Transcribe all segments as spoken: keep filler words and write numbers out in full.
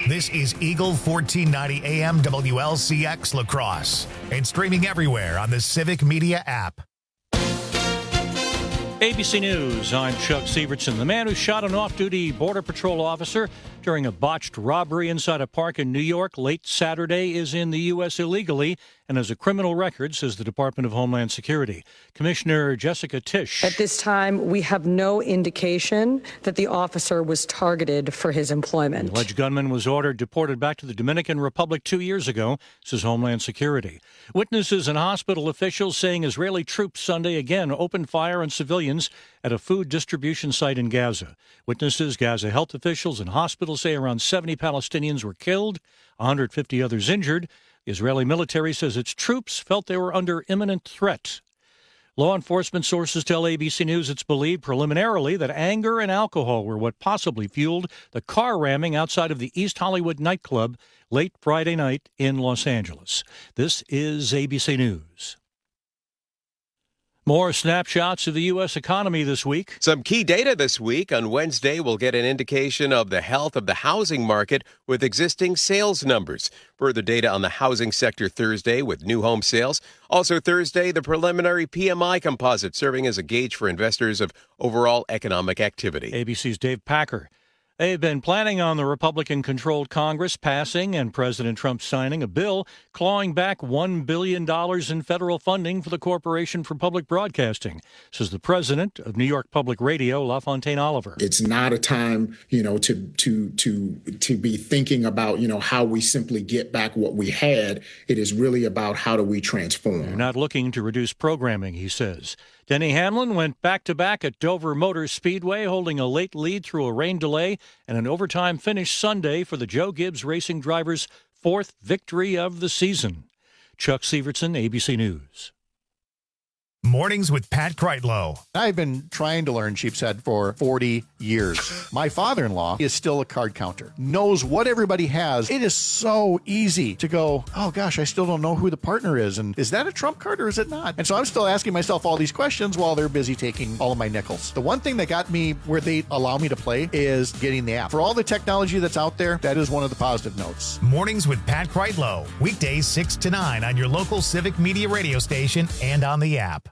This is Eagle fourteen ninety A M W L C X La Crosse and streaming everywhere on the Civic Media app. A B C News, I'm Chuck Severson. The man who shot an off-duty Border Patrol officer during a botched robbery inside a park in New York late Saturday is in the U S illegally and has a criminal record, says the Department of Homeland Security. Commissioner Jessica Tisch. At this time, we have no indication that the officer was targeted for his employment. The alleged gunman was ordered deported back to the Dominican Republic two years ago, says Homeland Security. Witnesses and hospital officials saying Israeli troops Sunday again opened fire on civilians at a food distribution site in Gaza. Witnesses, Gaza health officials, and hospitals say around seventy Palestinians were killed, one hundred fifty others injured. The Israeli military says its troops felt they were under imminent threat. Law enforcement sources tell A B C News it's believed preliminarily that anger and alcohol were what possibly fueled the car ramming outside of the East Hollywood nightclub late Friday night in Los Angeles. This is A B C News. More snapshots of the U S economy this week. Some key data this week. On Wednesday, we'll get an indication of the health of the housing market with existing sales numbers. Further data on the housing sector Thursday with new home sales. Also Thursday, the preliminary P M I composite serving as a gauge for investors of overall economic activity. A B C's Dave Packer. They've been planning on the Republican-controlled Congress passing and President Trump signing a bill clawing back one billion dollars in federal funding for the Corporation for Public Broadcasting, says the president of New York Public Radio, LaFontaine Oliver. It's not a time, you know, to to to to be thinking about, you know, how we simply get back what we had. It is really about how do we transform. They're not looking to reduce programming, he says. Denny Hamlin went back-to-back at Dover Motor Speedway, holding a late lead through a rain delay and an overtime finish Sunday for the Joe Gibbs Racing driver's fourth victory of the season. Chuck Severson, A B C News. Mornings with Pat Kreitlow. I've been trying to learn Sheepshead for forty years. My father-in-law is still a card counter, knows what everybody has. It is so easy to go, oh gosh, I still don't know who the partner is. And is that a trump card or is it not? And so I'm still asking myself all these questions while they're busy taking all of my nickels. The one thing that got me where they allow me to play is getting the app. For all the technology that's out there, that is one of the positive notes. Mornings with Pat Kreitlow. Weekdays six to nine on your local Civic Media radio station and on the app.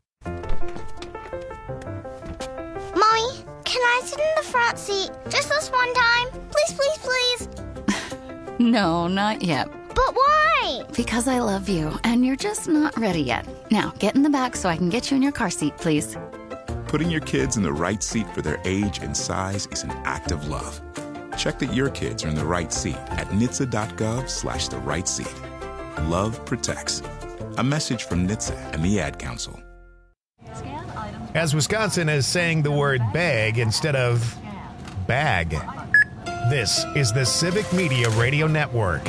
Mommy, can I sit in the front seat just this one time? Please, please, please. No, not yet. But why? Because I love you, and you're just not ready yet. Now, get in the back so I can get you in your car seat, please. Putting your kids in the right seat for their age and size is an act of love. Check that your kids are in the right seat at N H T S A dot gov slash the right seat. Love protects. A message from N H T S A and the Ad Council. As Wisconsin is saying the word bag instead of bag. This is the Civic Media Radio Network.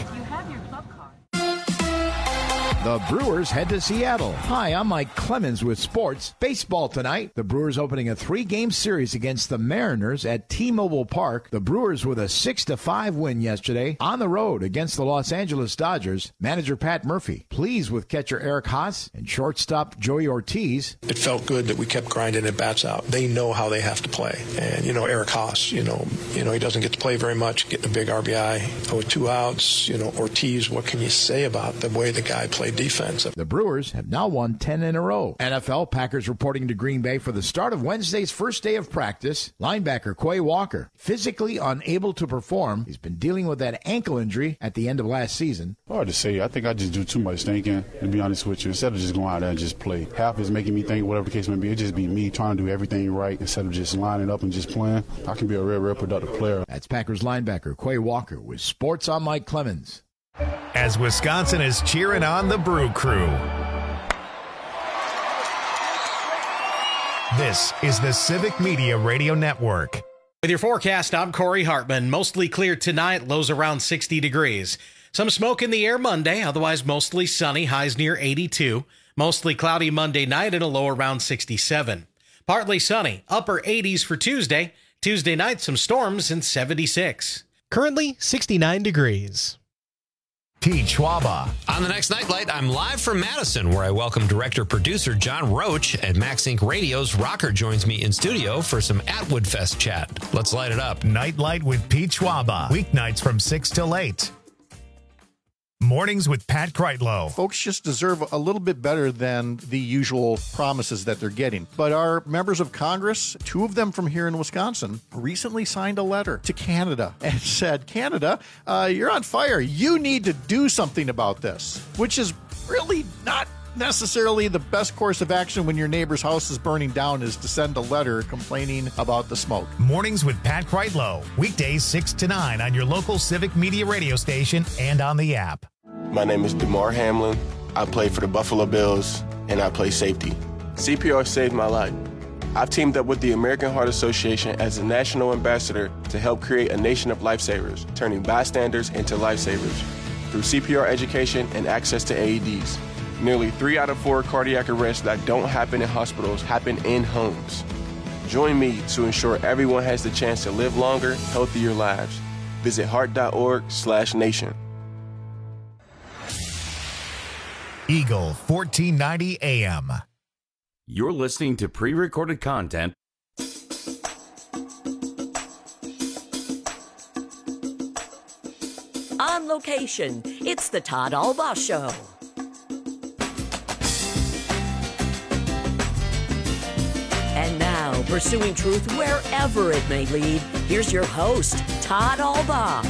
The Brewers head to Seattle. Hi, I'm Mike Clemens with sports. Baseball tonight. The Brewers opening a three-game series against the Mariners at T-Mobile Park. The Brewers with a six to five win yesterday on the road against the Los Angeles Dodgers. Manager Pat Murphy pleased with catcher Eric Haas and shortstop Joey Ortiz. It felt good that we kept grinding at bats out. They know how they have to play. And, you know, Eric Haas, you know, you know, he doesn't get to play very much, getting a big R B I. With two outs, you know, Ortiz, what can you say about the way the guy played defense? The Brewers have now won ten in a row. N F L Packers reporting to Green Bay for the start of Wednesday's first day of practice. Linebacker Quay Walker, physically unable to perform. He's been dealing with that ankle injury at the end of last season. Hard to say. I think I just do too much thinking, to be honest with you, instead of just going out there and just play. Half is making me think, whatever the case may be, it just be me trying to do everything right instead of just lining up and just playing. I can be a real, real productive player. That's Packers linebacker Quay Walker with Sports on Mike Clemens. As Wisconsin is cheering on the Brew Crew. This is the Civic Media Radio Network. With your forecast, I'm Corey Hartman. Mostly clear tonight, lows around sixty degrees. Some smoke in the air Monday, otherwise mostly sunny, highs near eighty-two. Mostly cloudy Monday night and a low around sixty-seven. Partly sunny, upper eighties for Tuesday. Tuesday night, some storms and seventy-six. Currently, sixty-nine degrees. Pete Schwaba. On the next Nightlight, I'm live from Madison, where I welcome director-producer John Roach at Max Inc Radio's Rocker joins me in studio for some Atwood Fest chat. Let's light it up. Nightlight with Pete Schwaba. Weeknights from six till eight. Mornings with Pat Kreitlow. Folks just deserve a little bit better than the usual promises that they're getting. But our members of Congress, two of them from here in Wisconsin, recently signed a letter to Canada and said, Canada, uh, you're on fire. You need to do something about this, which is really not necessarily the best course of action when your neighbor's house is burning down, is to send a letter complaining about the smoke. Mornings with Pat Kreitlow. Weekdays six to nine on your local Civic Media radio station and on the app. My name is DeMar Hamlin. I play for the Buffalo Bills, and I play safety. C P R saved my life. I've teamed up with the American Heart Association as a national ambassador to help create a nation of lifesavers, turning bystanders into lifesavers through C P R education and access to A E Ds. Nearly three out of four cardiac arrests that don't happen in hospitals happen in homes. Join me to ensure everyone has the chance to live longer, healthier lives. Visit heart.org slash nation. Eagle fourteen ninety A M. You're listening to pre-recorded content. On location, it's the Todd Alba Show. And now, pursuing truth wherever it may lead, here's your host, Todd Alba.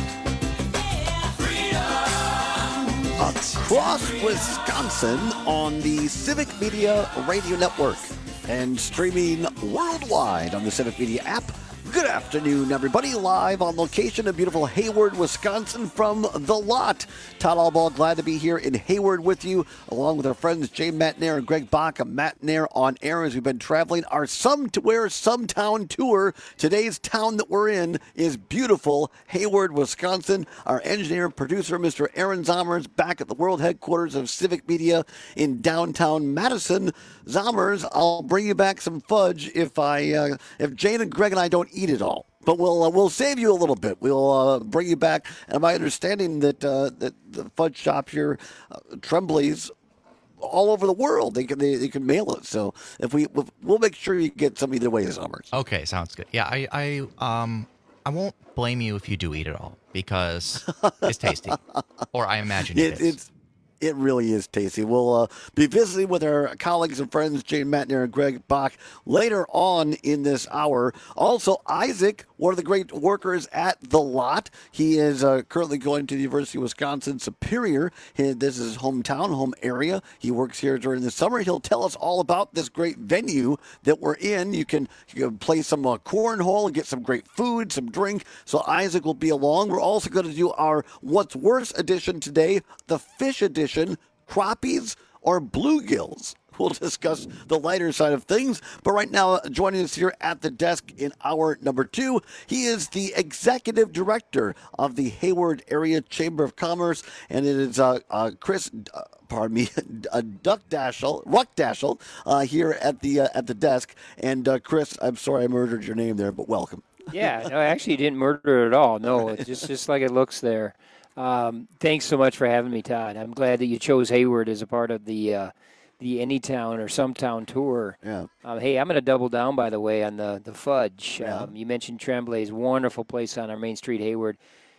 Across Wisconsin on the Civic Media Radio Network and streaming worldwide on the Civic Media app. Good afternoon, everybody. Live on location in beautiful Hayward, Wisconsin from The Lot. Todd Alba, glad to be here in Hayward with you, along with our friends Jay Matnair and Greg Bach. A Matnair on air as we've been traveling our Some to Where Some Town tour. Today's town that we're in is beautiful Hayward, Wisconsin. Our engineer and producer, Mister Aaron Zommers, back at the world headquarters of Civic Media in downtown Madison. Zommers, I'll bring you back some fudge if I, uh, if Jane and Greg and I don't eat it all. But we'll uh, we'll save you a little bit. We'll uh, bring you back. And my understanding that uh, that the fudge shop here, uh, Tremblay's, all over the world. They can they, they can mail it. So if we we'll make sure you get some either way, Summers. Okay, sounds good. Yeah, I I um I won't blame you if you do eat it all because it's tasty, or I imagine it, it is. It's, It really is tasty. We'll uh, be visiting with our colleagues and friends, Jane Matnair and Greg Bach, later on in this hour. Also, Isaac, one of the great workers at The Lot. He is uh, currently going to the University of Wisconsin Superior. He, this is his hometown, home area. He works here during the summer. He'll tell us all about this great venue that we're in. You can, you can play some uh, cornhole and get some great food, some drink. So Isaac will be along. We're also going to do our What's Worse edition today, the fish edition. Crappies or bluegills. We'll discuss the lighter side of things. But right now, joining us here at the desk in hour number two, he is the executive director of the Hayward Area Chamber of Commerce, and it is uh, uh, Chris. Uh, pardon me, uh, Duck Dashel, Ruck Dashel, uh, here at the uh, at the desk. And uh, Chris, I'm sorry I murdered your name there, but welcome. Yeah, no, actually, you didn't murder it at all. No, it's just just like it looks there. Um, thanks so much for having me, Todd. I'm glad that you chose Hayward as a part of the uh, the Anytown or Some Town tour. Yeah. Um, hey, I'm going to double down, by the way, on the, the fudge. Yeah. Um, you mentioned Tremblay's wonderful place on our Main Street, Hayward.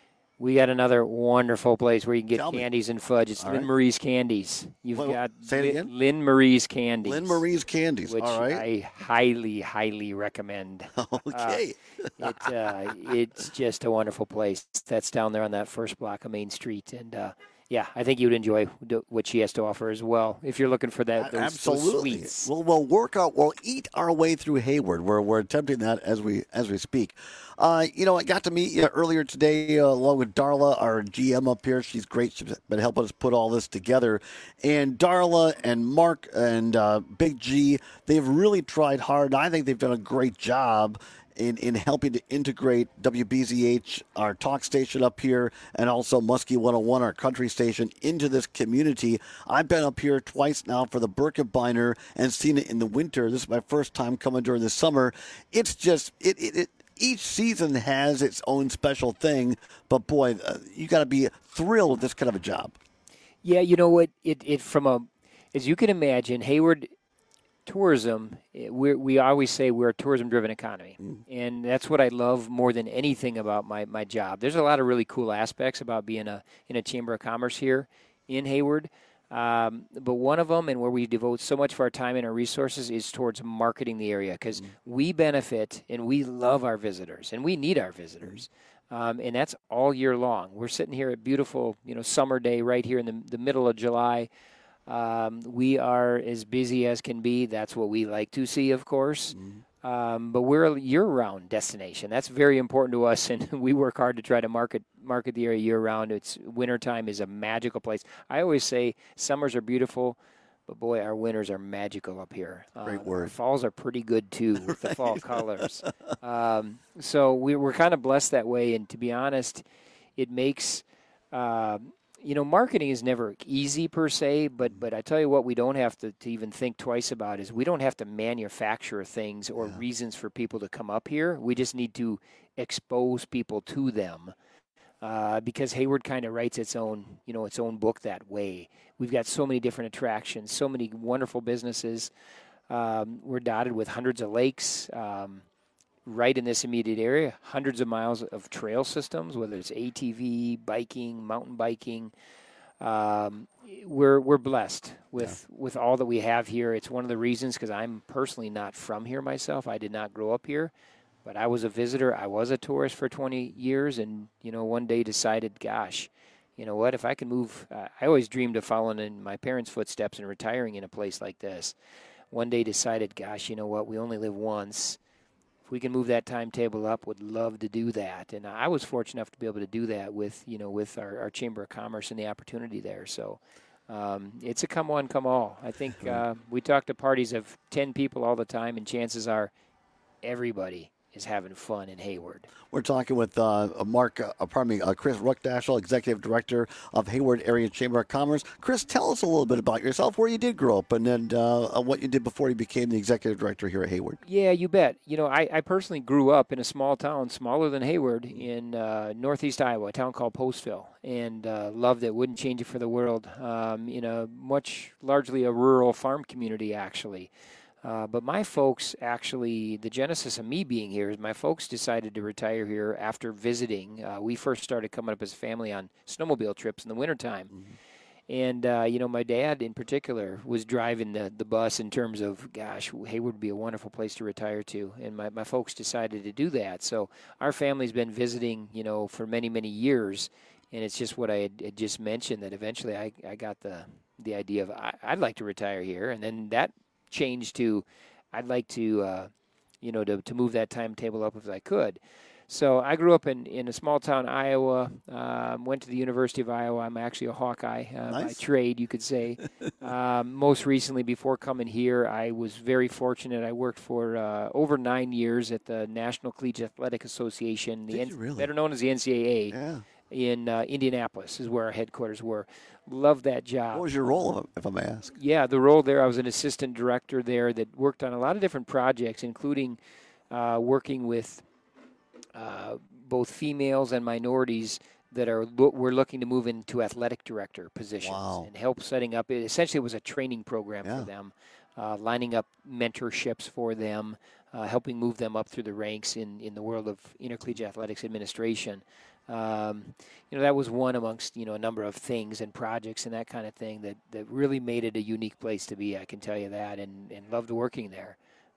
We got another wonderful place where you can get Tell candies me. and fudge. It's All Lynn right. Marie's Candies. You've Wait, got say it Lynn, again? Lynn Marie's Candies. Lynn Marie's Candies. Which All right. I highly, highly recommend. Okay. Uh, it, uh, it's just a wonderful place. That's down there on that first block of Main Street. And, uh, yeah, I think you'd enjoy what she has to offer as well if you're looking for that. Those, Absolutely. Those sweets. We'll, we'll work out. We'll eat our way through Hayward. We're we're attempting that as we as we speak. Uh, you know, I got to meet you earlier today uh, along with Darla, our G M up here. She's great. She's been helping us put all this together. And Darla and Mark and uh, Big G, they've really tried hard. I think they've done a great job in, in helping to integrate W B Z H, our talk station up here, and also Muskie one oh one, our country station, into this community. I've been up here twice now for the Birkebeiner and seen it in the winter. This is my first time coming during the summer. It's just, it, it, it each season has its own special thing, but boy, uh, you got to be thrilled with this kind of a job. Yeah, you know what? It it from a as you can imagine, Hayward tourism. We we always say we're a tourism-driven economy, mm. and that's what I love more than anything about my, my job. There's a lot of really cool aspects about being a in a Chamber of Commerce here in Hayward, um, but one of them, and where we devote so much of our time and our resources, is towards marketing the area, because mm. we benefit and we love our visitors, and we need our visitors. Mm. Um, and that's all year long. We're sitting here at beautiful, you know, summer day right here in the, the middle of July. Um, we are as busy as can be. That's what we like to see, of course. Mm-hmm. Um, but we're a year-round destination. That's very important to us, and we work hard to try to market market the area year-round. It's wintertime is a magical place. I always say summers are beautiful, but boy, our winters are magical up here. Great uh, word. Our falls are pretty good too with the fall colors. Um, so we, we're kind of blessed that way, and to be honest, it makes. Uh, You know, marketing is never easy per se, but but I tell you what, we don't have to, to even think twice about is we don't have to manufacture things or yeah. reasons for people to come up here. We just need to expose people to them, uh, because Hayward kind of writes its own, you know, its own book that way. We've got so many different attractions, so many wonderful businesses. Um, we're dotted with hundreds of lakes. Um, right in this immediate area, hundreds of miles of trail systems, whether it's A T V, biking, mountain biking. Um, we're we're blessed with, yeah. with all that we have here. It's one of the reasons, because I'm personally not from here myself. I did not grow up here, but I was a visitor. I was a tourist for twenty years, and, you know, one day decided, gosh, you know what, if I can move, uh, I always dreamed of following in my parents' footsteps and retiring in a place like this. One day decided, gosh, you know what, we only live once. If we can move that timetable up, would love to do that. And I was fortunate enough to be able to do that with, you know, with our, our Chamber of Commerce and the opportunity there. So um, it's a come one, come all. I think uh, we talk to parties of ten people all the time, and chances are everybody is having fun in Hayward. We're talking with uh, Mark, uh, pardon me, uh, Chris Ruckdaschel, Executive Director of Hayward Area Chamber of Commerce. Chris, tell us a little bit about yourself, where you did grow up, and then uh, what you did before you became the Executive Director here at Hayward. Yeah, you bet. You know, I, I personally grew up in a small town, smaller than Hayward, in uh, northeast Iowa, a town called Postville, and uh, loved it. Wouldn't change it for the world. Um, in a much, largely a rural farm community, actually. Uh, but my folks actually, the genesis of me being here is my folks decided to retire here after visiting. Uh, we first started coming up as a family on snowmobile trips in the wintertime. Mm-hmm. And, uh, you know, my dad in particular was driving the, the bus in terms of, gosh, Hayward would be a wonderful place to retire to. And my, my folks decided to do that. So our family's been visiting, you know, for many, many years. And it's just what I had, had just mentioned, that eventually I, I got the, the idea of I, I'd like to retire here. And then that changed to I'd like to, uh, you know, to, to move that timetable up if I could. So I grew up in, in a small town, Iowa, um, went to the University of Iowa. I'm actually a Hawkeye uh, nice. by trade, you could say. um, most recently, before coming here, I was very fortunate. I worked for uh, over nine years at the National Collegiate Athletic Association, the N- really? better known as the N C double A. Yeah. In uh, Indianapolis is where our headquarters were. Loved that job. What was your role, if I may ask? Yeah, the role there, I was an assistant director there that worked on a lot of different projects, including uh, working with uh, both females and minorities that are lo- were looking to move into athletic director positions wow. and help setting up. It essentially was a training program yeah. for them, uh, lining up mentorships for them, uh, helping move them up through the ranks in, in the world of intercollegiate athletics administration. Um, you know, that was one amongst, you know, a number of things and projects and that kind of thing that, that really made it a unique place to be, I can tell you that, and, and loved working there.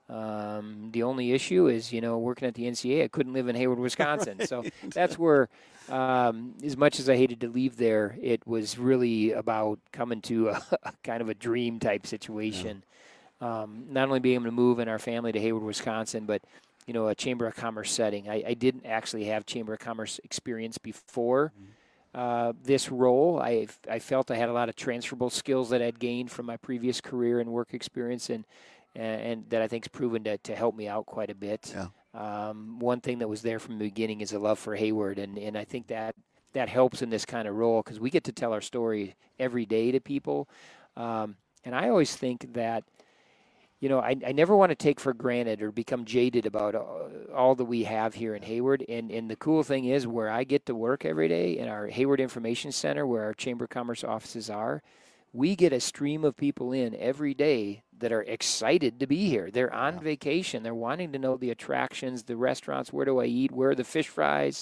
Um, the only issue is, you know, working at the N C double A, I couldn't live in Hayward, Wisconsin. Right. So that's where, um, as much as I hated to leave there, it was really about coming to a, a kind of a dream type situation. Yeah. Um, not only being able to move in our family to Hayward, Wisconsin, but you know, a Chamber of Commerce setting. I, I didn't actually have Chamber of Commerce experience before uh, this role. I I felt I had a lot of transferable skills that I'd gained from my previous career and work experience, and and, and that I think's proven to, to help me out quite a bit. Yeah. Um, one thing that was there from the beginning is a love for Hayward, and, and I think that that helps in this kind of role because we get to tell our story every day to people. Um, and I always think that you know, I, I never want to take for granted or become jaded about all, all that we have here in Hayward. And, and the cool thing is where I get to work every day in our Hayward Information Center, where our Chamber of Commerce offices are, we get a stream of people in every day that are excited to be here. They're on yeah. vacation. They're wanting to know the attractions, the restaurants, where do I eat, where are the fish fries,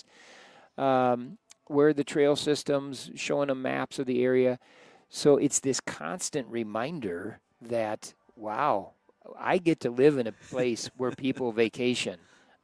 um, where are the trail systems, showing them maps of the area. So it's this constant reminder that, wow, I get to live in a place where people vacation.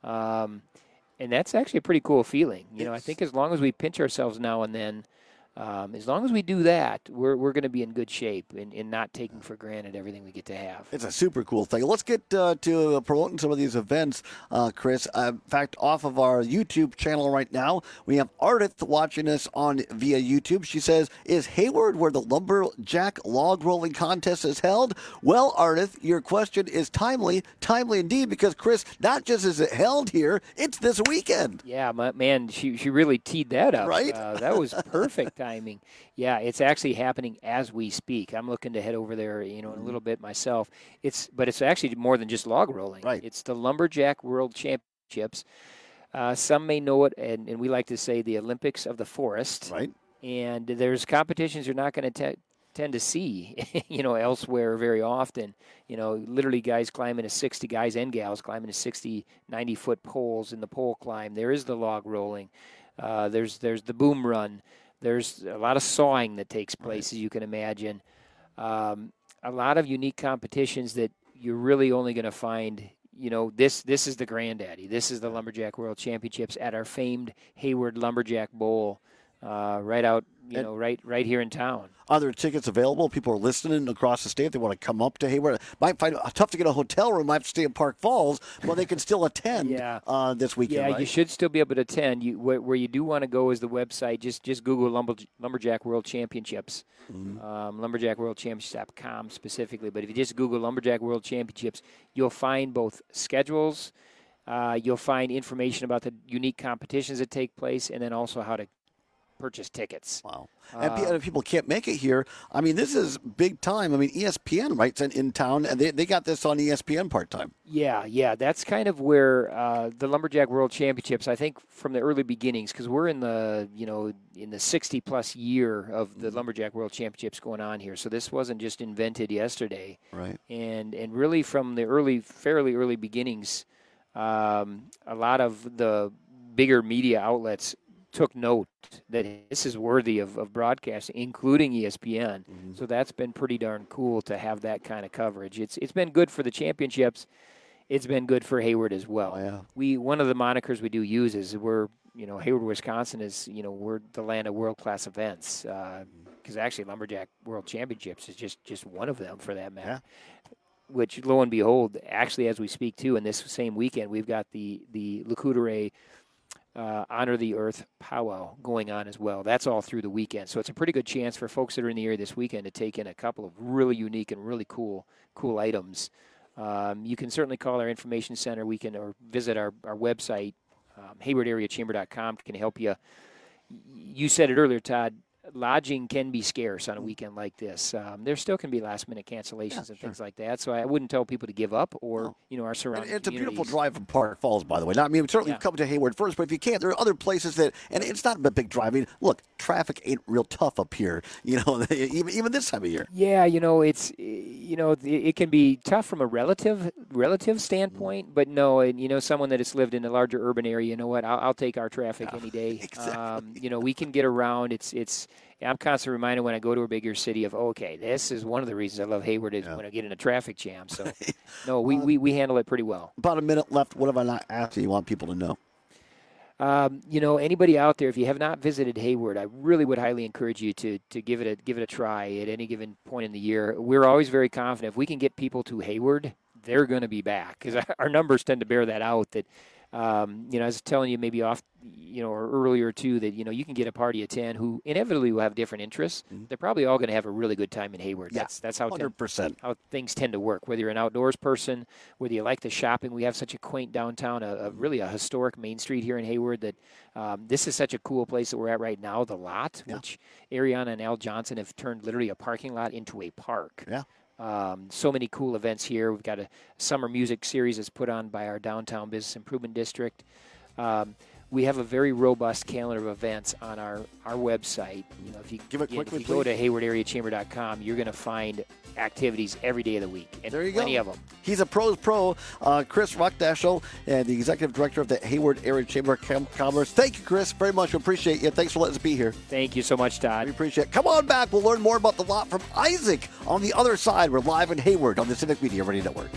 Um, and that's actually a pretty cool feeling. You know, I think as long as we pinch ourselves now and then, Um, as long as we do that, we're we're going to be in good shape in, in not taking for granted everything we get to have. It's a super cool thing. Let's get uh, to promoting some of these events, uh, Chris. Uh, in fact, off of our YouTube channel right now, we have Ardith watching us on via YouTube. She says, "Is Hayward where the Lumberjack Log Rolling Contest is held?" Well, Ardith, your question is timely, timely indeed, because Chris, not just is it held here, it's this weekend. Yeah, my, man, she she really teed that up. Right? Uh, that was perfect timing. Yeah, it's actually happening as we speak. I'm looking to head over there, you know, in a little bit myself. It's but it's actually more than just log rolling. Right. It's the Lumberjack World Championships. Uh, some may know it, and, and we like to say the Olympics of the Forest. Right. And there's competitions you're not going to tend to see, you know, elsewhere very often. You know, literally guys climbing a sixty, guys and gals climbing a sixty, ninety-foot poles in the pole climb. There is the log rolling. Uh, there's there's the boom run. There's a lot of sawing that takes place, right. as you can imagine. Um, a lot of unique competitions that you're really only going to find, you know, this this is the granddaddy. This is the Lumberjack World Championships at our famed Hayward Lumberjack Bowl, uh, right out, you and know, right right here in town. Are there tickets available? People are listening across the state. They want to come up to Hayward. Might find it tough to get a hotel room. Might have to stay in Park Falls, but they can still attend yeah. uh, this weekend. Yeah, right? You should still be able to attend. You, where, where you do want to go is the website. Just just Google Lumber, Lumberjack World Championships, mm-hmm. um, lumberjack world championships dot com specifically. But if you just Google Lumberjack World Championships, you'll find both schedules. Uh, you'll find information about the unique competitions that take place, and then also how to purchase tickets. Wow. And uh, if people can't make it here, I mean, this is big time. I mean, E S P N, right, in, in town, and they, they got this on E S P N part-time. Yeah, yeah. That's kind of where uh, the Lumberjack World Championships, I think from the early beginnings, because we're in the, you know, in the sixty-plus year of the Lumberjack World Championships going on here. So this wasn't just invented yesterday. Right. And, and really from the early, fairly early beginnings, um, a lot of the bigger media outlets took note that this is worthy of, of broadcasting, including E S P N. Mm-hmm. So that's been pretty darn cool to have that kind of coverage. It's it's been good for the championships. It's been good for Hayward as well. Oh, yeah. We one of the monikers we do use is we're you know Hayward, Wisconsin is you know we're the land of world class events because uh, actually Lumberjack World Championships is just just one of them for that matter. Yeah. Which lo and behold, actually as we speak too, in this same weekend we've got the the Lac-Courte Uh, Honor the Earth powwow going on as well. That's all through the weekend. So it's a pretty good chance for folks that are in the area this weekend to take in a couple of really unique and really cool cool items. Um, you can certainly call our information center. We can or visit our, our website, um, hayward area chamber dot com can help you. You said it earlier, Todd. Lodging can be scarce on a weekend like this. Um, there still can be last-minute cancellations yeah, and sure. things like that. So I wouldn't tell people to give up or, no. you know, our surrounding It's a beautiful communities. drive from Park Falls, by the way. Now, I mean, certainly Yeah. come to Hayward first, but if you can't, there are other places that, and it's not a big drive. I mean, look, traffic ain't real tough up here, you know, even even this time of year. Yeah, you know, it's, you know, it can be tough from a relative relative standpoint, but no, and, you know, someone that has lived in a larger urban area, you know what, I'll, I'll take our traffic Yeah, any day. exactly. Um, you know, we can get around. It's, it's, I'm constantly reminded when I go to a bigger city of, okay, this is one of the reasons I love Hayward is Yeah. when I get in a traffic jam. So, no, we, we, we handle it pretty well. About a minute left. What have I not asked you? You want people to know? Um, you know, anybody out there, if you have not visited Hayward, I really would highly encourage you to to give it a give it a try at any given point in the year. We're always very confident if we can get people to Hayward, they're going to be back because our numbers tend to bear that out. That um, you know, I was telling you maybe off, you know, or earlier too that you know you can get a party of ten who inevitably will have different interests. Mm-hmm. They're probably all going to have a really good time in Hayward. Yeah, that's that's how one hundred percent how things tend to work. Whether you're an outdoors person, whether you like the shopping, we have such a quaint downtown, a, a really a historic main street here in Hayward. That um, this is such a cool place that we're at right now. The lot, Yeah. which Ariana and Al Johnson have turned literally a parking lot into a park. Yeah. Um, so many cool events here. We've got a summer music series that's put on by our Downtown Business Improvement District. Um, we have a very robust calendar of events on our, our website. You know, if you, Give it if quickly, you go please. to hayward area chamber dot com, you're going to find activities every day of the week, and there you plenty go. of them. He's a pros pro, uh, Chris Rockdashel, and the executive director of the Hayward Area Chamber of Commerce. Thank you, Chris, very much. We appreciate you. Thanks for letting us be here. Thank you so much, Todd. We appreciate it. Come on back. We'll learn more about the lot from Isaac on the other side. We're live in Hayward on the Civic Media Radio Network.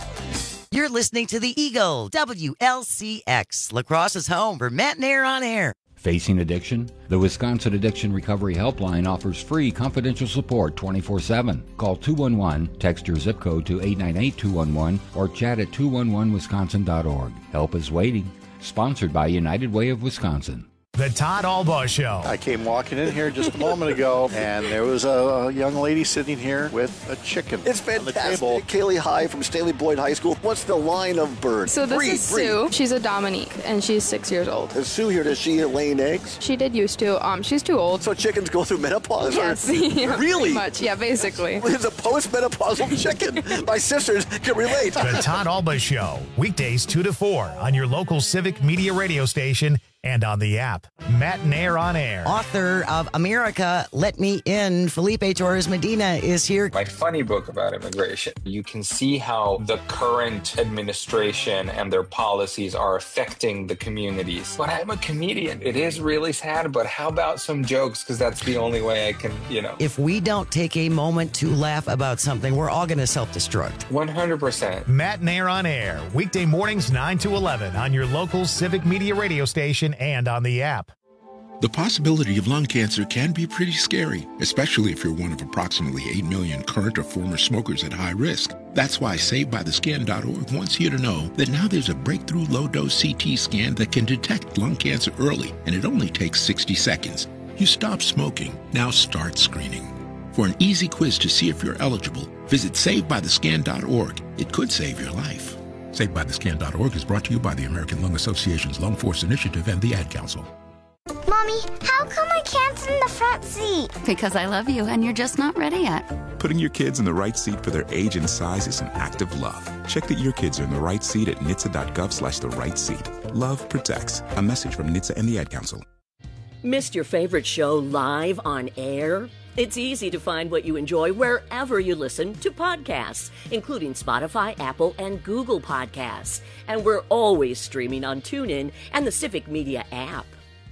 You're listening to the Eagle, W L C X, La Crosse's home for Matt and Air on Air. Facing addiction? The Wisconsin Addiction Recovery Helpline offers free confidential support twenty-four seven. Call two one one, text your zip code to eight nine eight two one one, or chat at two one one wisconsin dot org. Help is waiting. Sponsored by United Way of Wisconsin. The Todd Albaugh Show. I came walking in here just a moment ago, and there was a young lady sitting here with a chicken. It's fantastic. Kaylee High from Stanley Boyd High School. What's the line of bird? So this breed, is breed. Sue. She's a Dominique, and she's six years old. Is Sue here? Does she lay eggs? She did used to. Um, she's too old. So chickens go through menopause? Yes. Or? Yeah, Really? pretty much. Yeah, basically. It's a post-menopausal chicken. My sisters can relate. The Todd Albaugh Show, weekdays two to four on your local Civic Media radio station and on the app. Matt and Air on Air. Author of America, Let Me In, Felipe Torres Medina is here. My funny book about immigration. You can see how the current administration and their policies are affecting the communities. But I'm a comedian. It is really sad, but how about some jokes? Because that's the only way I can, you know. If we don't take a moment to laugh about something, we're all going to self-destruct. one hundred percent. Matt and Air on Air, weekday mornings nine to eleven on your local Civic Media radio station and on the app. The possibility of lung cancer can be pretty scary, especially if you're one of approximately eight million current or former smokers at high risk. That's why Saved By The Scan dot org wants you to know that now there's a breakthrough low-dose C T scan that can detect lung cancer early, and it only takes sixty seconds. You stop smoking, now start screening. For an easy quiz to see if you're eligible, visit Saved By The Scan dot org. It could save your life. Saved By The Scan dot org is brought to you by the American Lung Association's Lung Force Initiative and the Ad Council. Mommy, how come I can't sit in the front seat? Because I love you and you're just not ready yet. Putting your kids in the right seat for their age and size is an act of love. Check that your kids are in the right seat at N H T S A dot gov slash the right seat. Love protects. A message from N H T S A and the Ad Council. Missed your favorite show live on air? It's easy to find what you enjoy wherever you listen to podcasts, including Spotify, Apple, and Google Podcasts. And we're always streaming on TuneIn and the Civic Media app.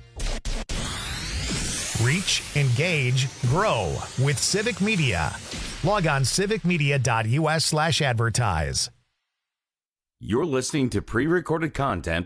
Reach, engage, grow with Civic Media. Log on civic media dot U S slash advertise. You're listening to pre-recorded content.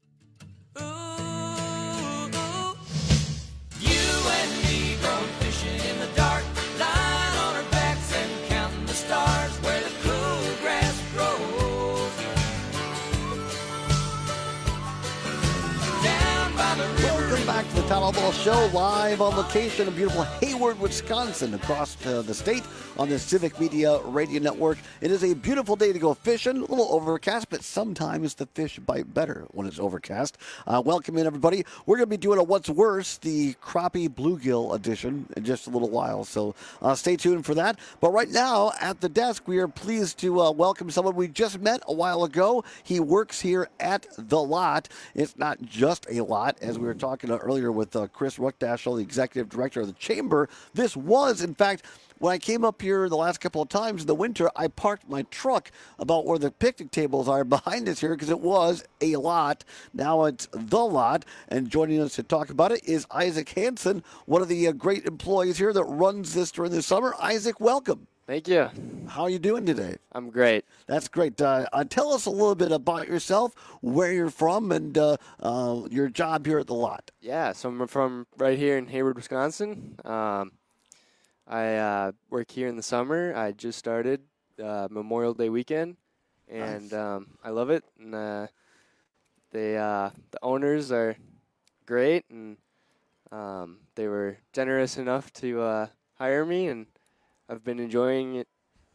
Back to the Todd Albaugh Show, live on location in beautiful Hayward, Wisconsin, across uh, the state on the Civic Media Radio Network. It is a beautiful day to go fishing, a little overcast, but sometimes the fish bite better when it's overcast. Uh, welcome in, everybody. We're going to be doing a What's Worse, the crappie bluegill edition, in just a little while, so uh, stay tuned for that. But right now, at the desk, we are pleased to uh, welcome someone we just met a while ago. He works here at The Lot. It's not just a lot, as we were talking earlier with uh, Chris Rockdashel, the executive director of the chamber. This was, in fact, when I came up here the last couple of times in the winter, I parked my truck about where the picnic tables are behind us here because it was a lot. Now it's The Lot, and joining us to talk about it is Isaac Hansen, one of the uh, great employees here that runs this during the summer. Isaac, welcome. Thank you. How are you doing today? I'm great. That's great. Uh, uh, tell us a little bit about yourself, where you're from, and uh, uh, your job here at The Lot. Yeah, so I'm from right here in Hayward, Wisconsin. Um, I uh, work here in the summer. I just started uh, Memorial Day weekend, and Nice. um, I love it. And uh, they, uh, the owners are great, and um, they were generous enough to uh, hire me, and I've been enjoying it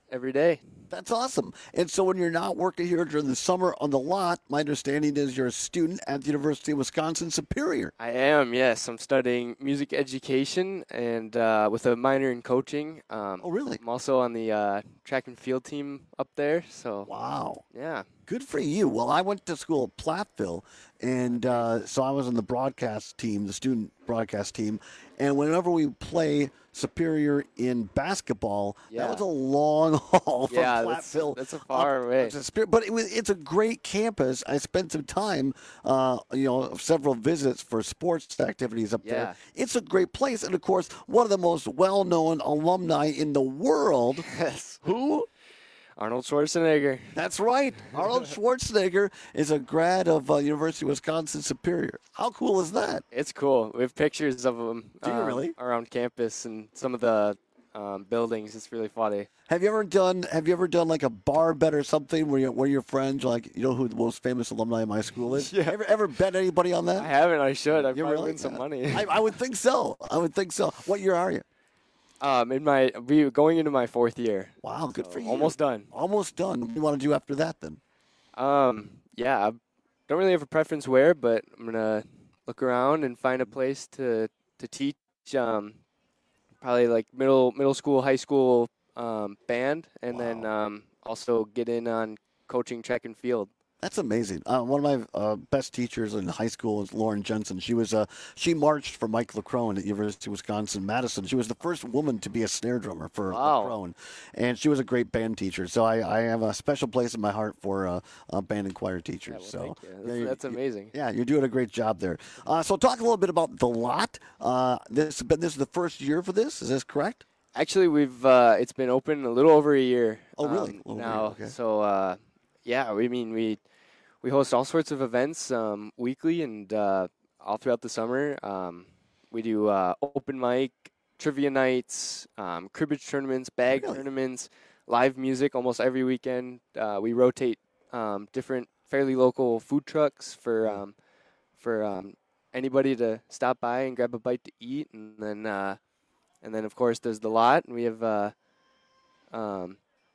every day. That's awesome. And so when you're not working here during the summer on the lot, my understanding is you're a student at the University of Wisconsin Superior. I am, yes. I'm studying music education and uh, with a minor in coaching. Um, oh, really? I'm also on the uh, track and field team up there. So wow. Yeah. Good for you. Well, I went to school at Platteville, and uh, so I was on the broadcast team, the student broadcast team. And whenever we play Superior in basketball, Yeah. that was a long haul from Yeah, that's- Platteville. that's a far away. to Superior. But it was, it's a great campus. I spent some time, uh, you know, several visits for sports activities up Yeah. there. It's a great place. And, of course, one of the most well-known alumni in the world. Yes. Who? Arnold Schwarzenegger. That's right. Arnold Schwarzenegger is a grad of uh, University of Wisconsin Superior. How cool is that? It's cool. We have pictures of him Do you um, really? around campus and some of the um, buildings. It's really funny. Have you ever done Have you ever done like a bar bet or something where you, where your friends like you know who the most famous alumni of my school is? Yeah. Ever ever bet anybody on that? I haven't. I should. I You probably really? win some Yeah. money. I, I would think so. I would think so. What year are you? Um, in my we going into my fourth year. Wow, good for you. Almost done. Almost done. What do you want to do after that then? Um, yeah, I don't really have a preference where, but I'm gonna look around and find a place to to teach. Um, probably like middle middle school, high school um, band, and then um, also get in on coaching track and field. That's amazing. Uh, one of my uh, best teachers in high school is Lauren Jensen. She was uh, she marched for Mike LeCrone at University of Wisconsin Madison. She was the first woman to be a snare drummer for Wow. LeCrone, and she was a great band teacher. So I, I have a special place in my heart for uh, uh, band and choir teachers. so thank you. yeah, That's, you- that's you- amazing. Yeah, you're doing a great job there. Uh, so talk a little bit about the lot. Uh, this has been this is the first year for this. Is this correct? Actually, we've uh, it's been open a little over a year. Oh, really? um, A little over a now, year, okay. so uh, yeah, we mean we we host all sorts of events um, weekly and uh, all throughout the summer. Um, we do uh, open mic, trivia nights, um, cribbage tournaments, bag tournaments, live music almost every weekend. Uh, we rotate um, different fairly local food trucks for um, for um, anybody to stop by and grab a bite to eat, and then. Uh, And then, of course, there's the lot. And we have uh, um,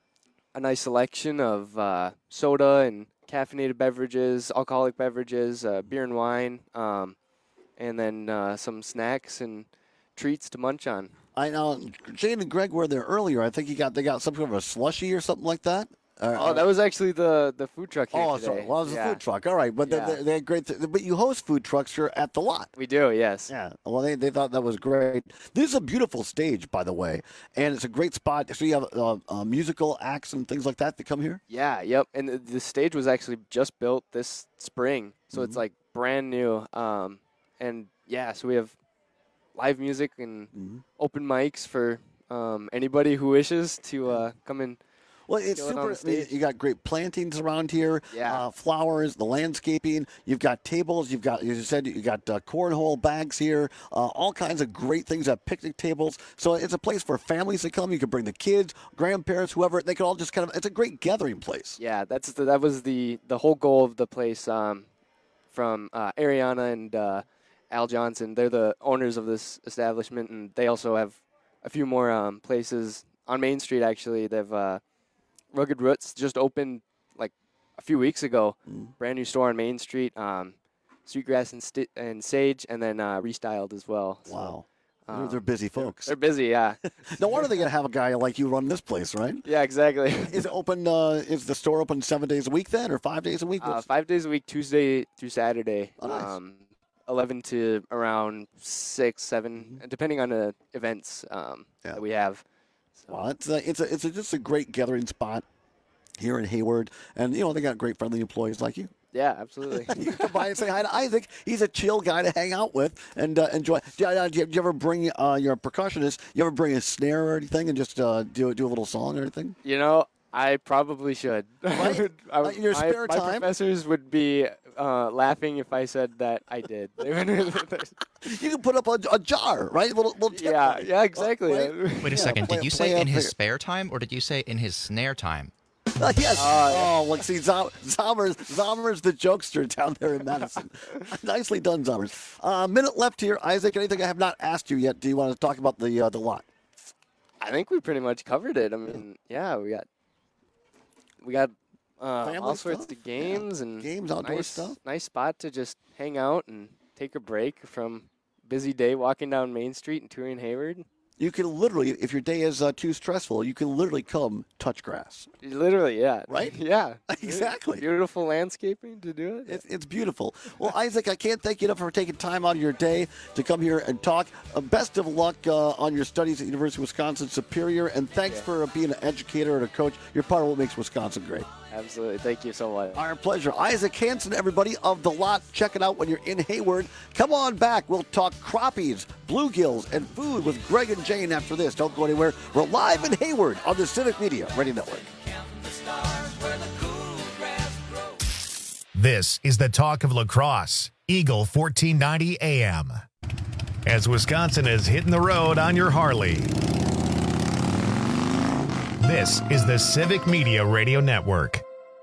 a nice selection of uh, soda and caffeinated beverages, alcoholic beverages, uh, beer and wine, um, and then uh, some snacks and treats to munch on. I know Jane and Greg were there earlier. I think you got they got some kind of a slushy or something like that. Or- Oh, that was actually the, the food truck here Oh, today. sorry. Well, it was Yeah. a food truck. All right, but Yeah. they, they're great. Th- but you host food trucks here at the lot. We do, yes. Yeah. Well, they, they thought that was great. This is a beautiful stage, by the way, and it's a great spot. So you have uh, uh, musical acts and things like that that come here. Yeah, yep. And the, the stage was actually just built this spring, so it's Mhm. like brand new. Um, and yeah, so we have live music and Mm-hmm. open mics for um, anybody who wishes to uh, come in. Well, it's Kill it on super. the stage. You got great plantings around here. Yeah. Uh, flowers, the landscaping. You've got tables. You've got, as you said, you got uh, cornhole bags here. Uh, all kinds of great things. At picnic tables. So it's a place for families to come. You can bring the kids, grandparents, whoever. They can all just kind of. It's a great gathering place. Yeah, that's the, that was the the whole goal of the place. Um, from uh, Ariana and uh, Al Johnson, they're the owners of this establishment, and they also have a few more um, places on Main Street. Actually, they've uh, Rugged Roots just opened like a few weeks ago. Mm. Brand new store on Main Street. Um, Sweetgrass and, sti- and Sage, and then uh, Restyled as well. So, Wow. They're, um, they're busy folks. They're busy, yeah. No wonder they got to have a guy like you run this place, right? Yeah, exactly. Is it open? Uh, is the store open seven days a week then, or five days a week? Uh, What's- five days a week, Tuesday through Saturday. Oh, nice. um, eleven to around six, seven, depending on the events um, that we have. Well, it's a, it's a, it's a, just a great gathering spot here in Hayward, and you know they got great friendly employees like you. Yeah, absolutely. You can come by and say hi to Isaac. He's a chill guy to hang out with and uh, enjoy. Do you, uh, do you- do you ever bring uh, your percussionist? You ever bring a snare or anything and just uh, do do a little song or anything? You know, I probably should. Right? I, Uh, in your my, spare my time? professors would be uh, laughing if I said that I did. They would- You can put up a, a jar, right? A little, little tip yeah, on it. yeah, exactly. Wait a Yeah, second. play- Did you play say a in his figure. spare time, or did you say in his snare time? Uh, yes. Uh, oh, look, see, Zom- Zommers, Zommers the jokester down there in Madison. Nicely done, Zommers. A uh, minute left here. Isaac, anything I have not asked you yet? Do you want to talk about the uh, the lot? I think we pretty much covered it. I mean, yeah, we got we got uh, all sorts stuff? of games Yeah. and games, outdoor nice, stuff. Nice spot to just hang out and take a break from busy day walking down Main Street and touring Hayward. You can literally, if your day is uh, too stressful, you can literally come touch grass. Literally, yeah. Right? Yeah. Exactly. Beautiful landscaping to do it. It's, it's beautiful. Well, Isaac, I can't thank you enough for taking time out of your day to come here and talk. Uh, best of luck uh, on your studies at University of Wisconsin Superior, and thanks Yeah. for uh, being an educator and a coach. You're part of what makes Wisconsin great. Absolutely. Thank you so much. Our pleasure. Isaac Hansen, everybody, of The Lot. Check it out when you're in Hayward. Come on back. We'll talk crappies, bluegills, and food with Greg and Jane after this. Don't go anywhere. We're live in Hayward on the Civic Media Radio Network. This is the talk of lacrosse. Eagle fourteen ninety A M. As Wisconsin is hitting the road on your Harley. This is the Civic Media Radio Network.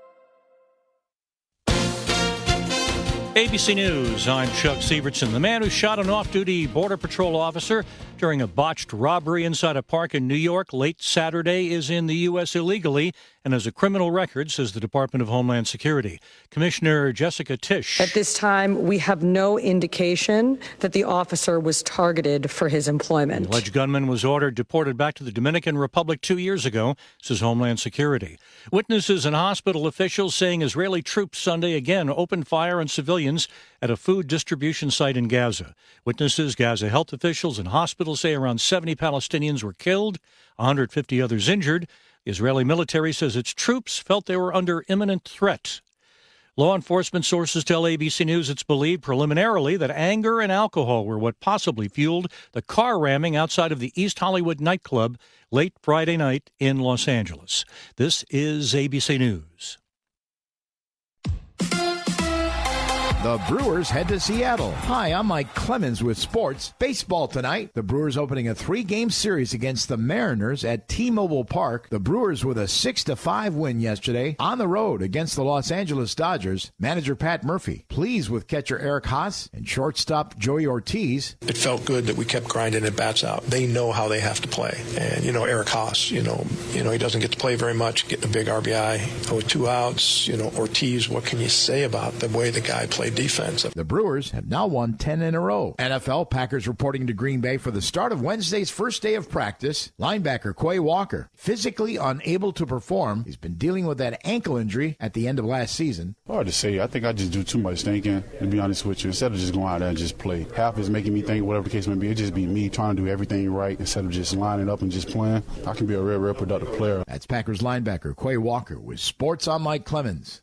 A B C News, I'm Chuck Sievertson. The man who shot an off-duty Border Patrol officer during a botched robbery inside a park in New York late Saturday is in the U S illegally and has a criminal record, says the Department of Homeland Security. Commissioner Jessica Tisch. At this time, we have no indication that the officer was targeted for his employment. The alleged gunman was ordered deported back to the Dominican Republic two years ago, says Homeland Security. Witnesses and hospital officials saying Israeli troops Sunday again opened fire on civilians at a food distribution site in Gaza. Witnesses, Gaza health officials, and hospitals say around seventy Palestinians were killed, one hundred fifty others injured. The Israeli military says its troops felt they were under imminent threat. Law enforcement sources tell A B C News it's believed preliminarily that anger and alcohol were what possibly fueled the car ramming outside of the East Hollywood nightclub late Friday night in Los Angeles. This is A B C News. The Brewers head to Seattle. Hi, I'm Mike Clemens with sports. Baseball tonight. The Brewers opening a three-game series against the Mariners at T-Mobile Park. The Brewers with a six to five win yesterday on the road against the Los Angeles Dodgers. Manager Pat Murphy pleased with catcher Eric Haas and shortstop Joey Ortiz. It felt good that we kept grinding at bats out. They know how they have to play. And, you know, Eric Haas, you know, you know, he doesn't get to play very much, getting a big R B I with two outs. You know, Ortiz, what can you say about the way the guy played defense? The Brewers have now won ten in a row. N F L Packers reporting to Green Bay for the start of Wednesday's first day of practice. Linebacker Quay Walker, physically unable to perform. He's been dealing with that ankle injury at the end of last season. Hard to say. I think I just do too much thinking, to be honest with you, instead of just going out there and just play. Half is making me think, whatever the case may be, it just be me trying to do everything right instead of just lining up and just playing. I can be a real, real productive player. That's Packers linebacker Quay Walker with Sports on Mike Clemens.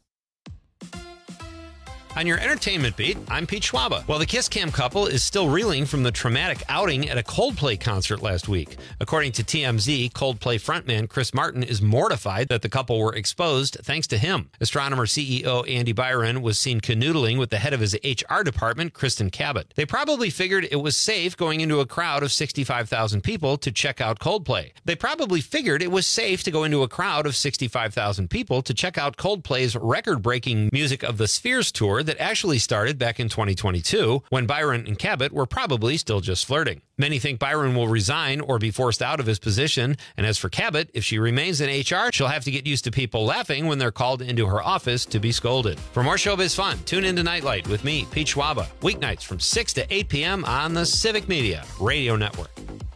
On your entertainment beat, I'm Pete Schwaba. While the Kiss Cam couple is still reeling from the traumatic outing at a Coldplay concert last week. According to T M Z, Coldplay frontman Chris Martin is mortified that the couple were exposed thanks to him. Astronomer C E O Andy Byron was seen canoodling with the head of his H R department, Kristen Cabot. They probably figured it was safe going into a crowd of sixty-five thousand people to check out Coldplay. They probably figured it was safe to go into a crowd of sixty-five thousand people to check out Coldplay's record-breaking Music of the Spheres tour that actually started back in twenty twenty-two, when Byron and Cabot were probably still just flirting. Many think Byron will resign or be forced out of his position, and as for Cabot, if she remains in H R, she'll have to get used to people laughing when they're called into her office to be scolded. For more showbiz fun, tune in to Nightlight with me, Pete Schwaba, weeknights from six to eight p.m. on the Civic Media Radio Network.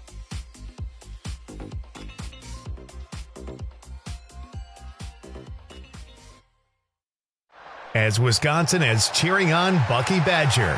As Wisconsin is cheering on Bucky Badger.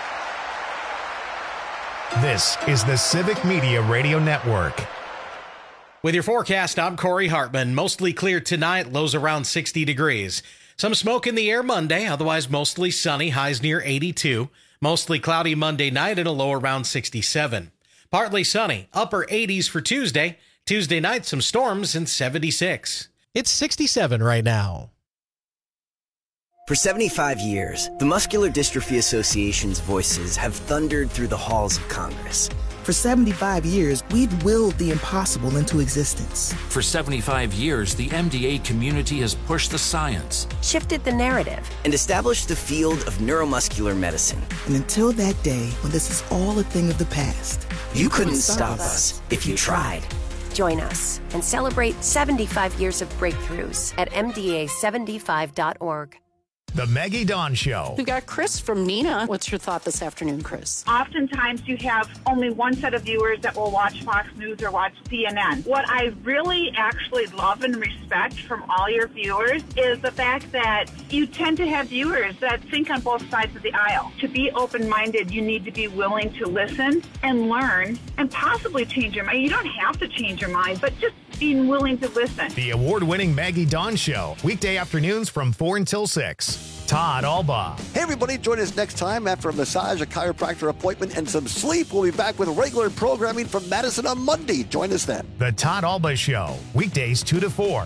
This is the Civic Media Radio Network. With your forecast, I'm Corey Hartman. Mostly clear tonight, lows around sixty degrees. Some smoke in the air Monday, otherwise mostly sunny, highs near eighty-two. Mostly cloudy Monday night and a low around sixty-seven. Partly sunny, upper eighties for Tuesday. Tuesday night, some storms and seventy-six. It's sixty-seven right now. For seventy-five years, the Muscular Dystrophy Association's voices have thundered through the halls of Congress. For seventy-five years, we've willed the impossible into existence. For seventy-five years, the M D A community has pushed the science, shifted the narrative, and established the field of neuromuscular medicine. And until that day, when this is all a thing of the past, you, you couldn't, couldn't stop us if you tried. Join us and celebrate seventy-five years of breakthroughs at M D A seventy-five dot org. The Maggie Dawn Show. We've got Chris from Neenah. What's your thought this afternoon, Chris? Oftentimes you have only one set of viewers that will watch Fox News or watch C N N. What I really actually love and respect from all your viewers is the fact that you tend to have viewers that think on both sides of the aisle. To be open-minded, you need to be willing to listen and learn and possibly change your mind. You don't have to change your mind, but just being willing to listen. The award-winning Maggie Dawn Show. Weekday afternoons from four until six. Todd Alba. Hey, everybody, join us next time after a massage, a chiropractor appointment, and some sleep. We'll be back with regular programming from Madison on Monday. Join us then. The Todd Alba Show. Weekdays two to four.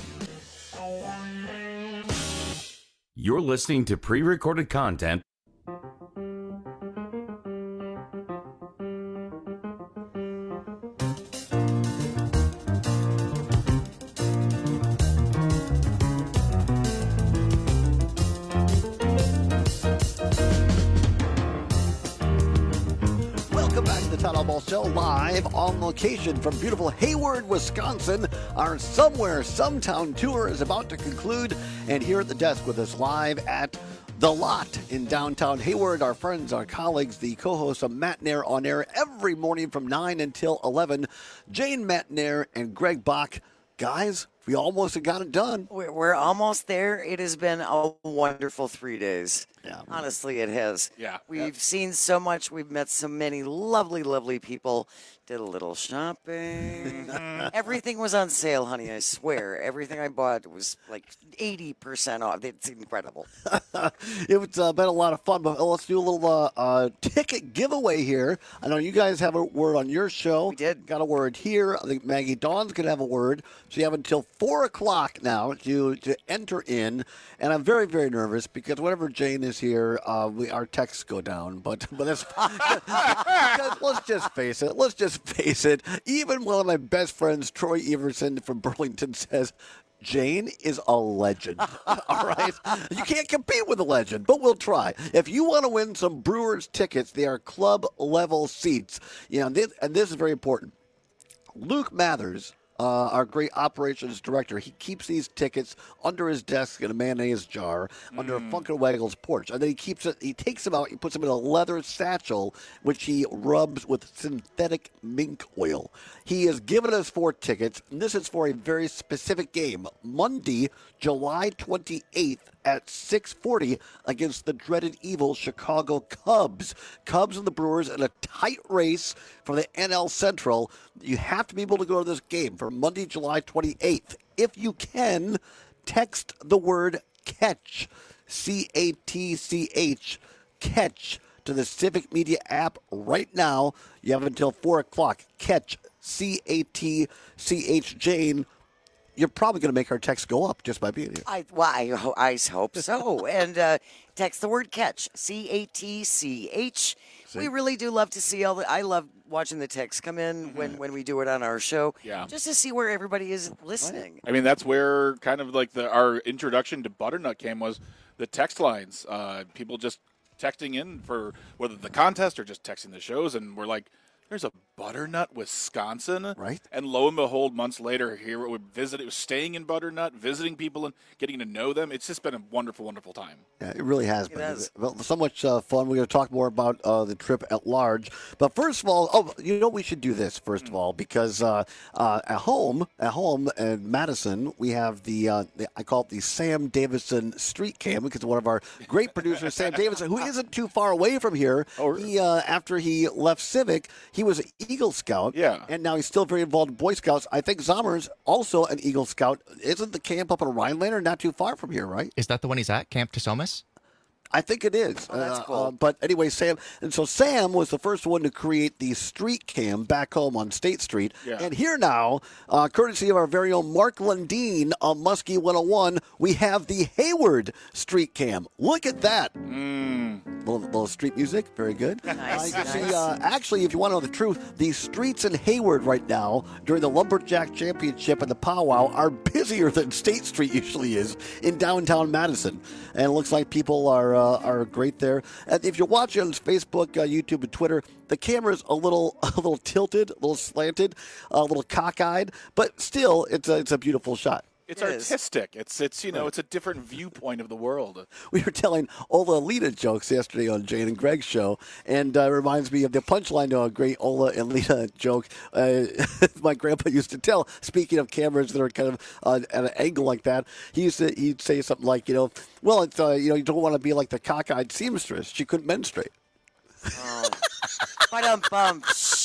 You're listening to pre-recorded content. Show live on location from beautiful Hayward, Wisconsin. Our Somewhere Sometown tour is about to conclude, and here at the desk with us live at The Lot in downtown Hayward, our friends, our colleagues, the co-hosts of Matt Nair on air every morning from nine until eleven, Jane Matt Nair and Greg Bach. Guys, we almost got it done. We're, we're almost there. It has been a wonderful three days. Yeah. Honestly, it has. Yeah. We've yeah. seen so much. We've met so many lovely, lovely people. Did a little shopping. Everything was on sale, honey, I swear. Everything I bought was like eighty percent off. It's incredible. It's uh, been a lot of fun, but let's do a little uh, uh, ticket giveaway here. I know you guys have a word on your show. We did. Got a word here. I think Maggie Dawn's going to have a word. So you have until four o'clock now to, to enter in. And I'm very, very nervous because whenever Jane is here, uh, we, our texts go down. But, but that's because let's just face it. Let's just face it. Even one of my best friends, Troy Everson from Burlington, says, Jane is a legend. All right? You can't compete with a legend, but we'll try. If you want to win some Brewers tickets, they are club-level seats. You know, this, and this is very important. Luke Mathers, Uh, our great operations director, he keeps these tickets under his desk in a mayonnaise jar mm. under Funkin' Waggle's porch. And then he keeps it, he takes them out, he puts them in a leather satchel, which he rubs with synthetic mink oil. He has given us four tickets, and this is for a very specific game. Monday, July twenty-eighth at six forty against the dreaded evil Chicago Cubs. Cubs and the Brewers in a tight race for the N L Central. You have to be able to go to this game for Monday, July twenty-eighth. If you can, text the word catch, C A T C H, catch, to the Civic Media app right now. You have until four o'clock. Catch, C A T C H, Jane. You're probably going to make our text go up just by being here. I, well, I, ho- I hope so. And uh, text the word catch, C A T C H. See? We really do love to see all the, I love watching the texts come in mm-hmm. when, when we do it on our show. Yeah. Just to see where everybody is listening. I mean, that's where kind of like the our introduction to Butternut came was the text lines. Uh, people just texting in for whether the contest or just texting the shows. And we're like, there's a Butternut, Wisconsin, right? And lo and behold, months later, here we visit. It was staying in Butternut, visiting people and getting to know them. It's just been a wonderful, wonderful time. Yeah, it really has it been. Has. Well, so much uh, fun. We're going to talk more about uh, the trip at large. But first of all, oh, you know, we should do this first mm. of all because uh, uh, at home, at home in Madison, we have the, uh, the I call it the Sam Davison Street Cam because one of our great producers, Sam Davison, who isn't too far away from here. Oh, really? He uh, after he left Civic, he was an Eagle Scout. Yeah. And now he's still very involved in Boy Scouts. I think Zommer's also an Eagle Scout. Isn't the camp up in Rhinelander not too far from here, right? Is that the one he's at, Camp Tasomas? I think it is. Oh, that's uh, cool. Uh, but anyway, Sam, and so Sam was the first one to create the street cam back home on State Street. Yeah. And here now, uh, courtesy of our very own Mark Lundeen on Muskie one oh one, we have the Hayward street cam. Look at that. Mm. little, little street music. Very good. Nice, Uh, you can nice. see, uh, actually, if you want to know the truth, the streets in Hayward right now during the Lumberjack Championship and the powwow are busier than State Street usually is in downtown Madison. And it looks like people are uh, are great there. And if you're watching on Facebook, uh, YouTube, and Twitter, the camera's a little a little tilted, a little slanted, a little cockeyed, but still, it's a, it's a beautiful shot. It's It is. artistic. It's it's you know it's a different viewpoint of the world. We were telling Ola and Lena jokes yesterday on Jane and Greg's show, and uh, it reminds me of the punchline to a great Ola and Lena joke uh, my grandpa used to tell. Speaking of cameras that are kind of uh, at an angle like that, he used to he'd say something like, you know, well, it's uh, you know, you don't want to be like the cockeyed seamstress. She couldn't menstruate. Oh. Ba-dum-bum.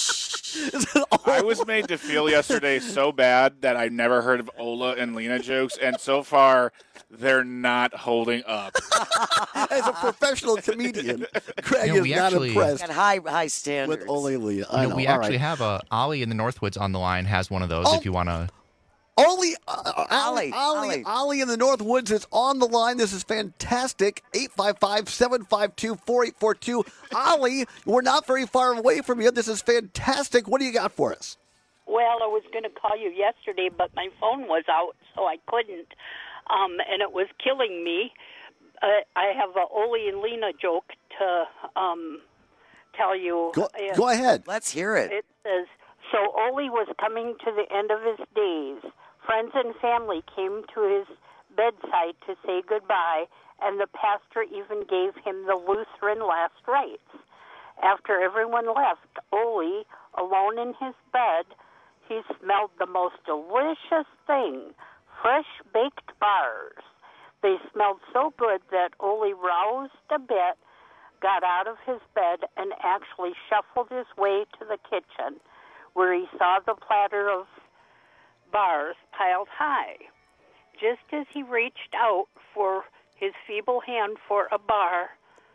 I was made to feel yesterday so bad that I never heard of Ola and Lena jokes, and so far they're not holding up. As a professional comedian, Greg You know, is we not actually- impressed Got high high standards. with Ola and Lena. I You know, know. we All actually right. have a Ollie in the Northwoods on the line has one of those Oh. if you want to. Ollie, uh, Ollie, Ollie, Ollie, Ollie. Ollie in the North Woods is on the line. This is fantastic. eight five five, seven five two, four eight four two. Ollie, we're not very far away from you. This is fantastic. What do you got for us? Well, I was going to call you yesterday, but my phone was out, so I couldn't, um, and it was killing me. Uh, I have a Ole and Lena joke to um, tell you. Go, Uh, go ahead. Let's hear it. It says, so Ole was coming to the end of his days. Friends and family came to his bedside to say goodbye, and the pastor even gave him the Lutheran last rites. After everyone left, Ole, alone in his bed, he smelled the most delicious thing, fresh baked bars. They smelled so good that Ole roused a bit, got out of his bed, and actually shuffled his way to the kitchen, where he saw the platter of bars piled high. Just as he reached out for his feeble hand for a bar,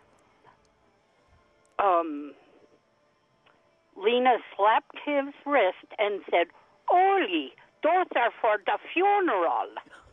um, Lena slapped his wrist and said, Ole, those are for the funeral.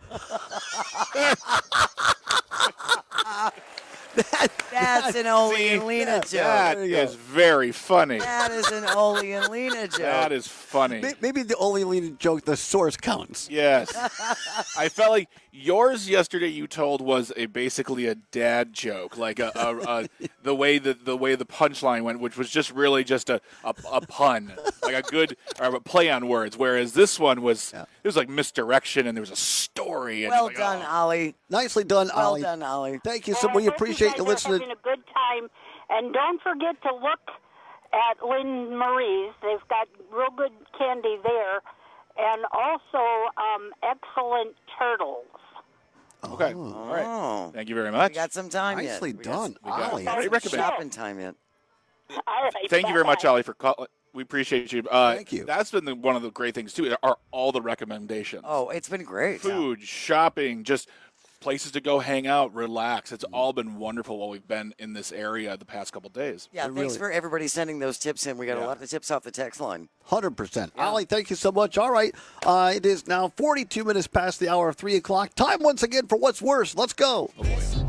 That's an Ole and Lena joke. That is very funny. That is an Ole and Lena joke. That is funny. May- Maybe the Ole and Lena joke, the source counts. Yes. I felt like yours yesterday you told was a basically a dad joke, like a, a, a the way the the way the punchline went, which was just really just a, a, a pun, like a good or a play on words. Whereas this one was it was like misdirection and there was a story. And Well like, done, oh. Ollie. Nicely done, Well Ollie. done, Ollie. Thank you so Well, much. We I hope appreciate you you guys are listening. having a good time. And don't forget to look at Lynn Marie's. They've got real good candy there. And also um, excellent turtles. Okay. All right. Thank you very much. We got some time yet. Nicely We got done, some- we got Ollie. some Great recommendation. shopping time yet. All right. Thank you very much, bye-bye. Ollie, for calling. We appreciate you. Uh, Thank you. That's been the, one of the great things too. Are all the recommendations? Oh, it's been great. Food, shopping, just places to go hang out, relax. It's all been wonderful while we've been in this area the past couple days. Yeah, thanks really- for everybody sending those tips in. We got Yeah. a lot of tips off the text line. one hundred percent. Ollie, thank you so much. All right. Uh, it is now forty-two minutes past the hour of three o'clock. Time once again for What's Worse. Let's go. Then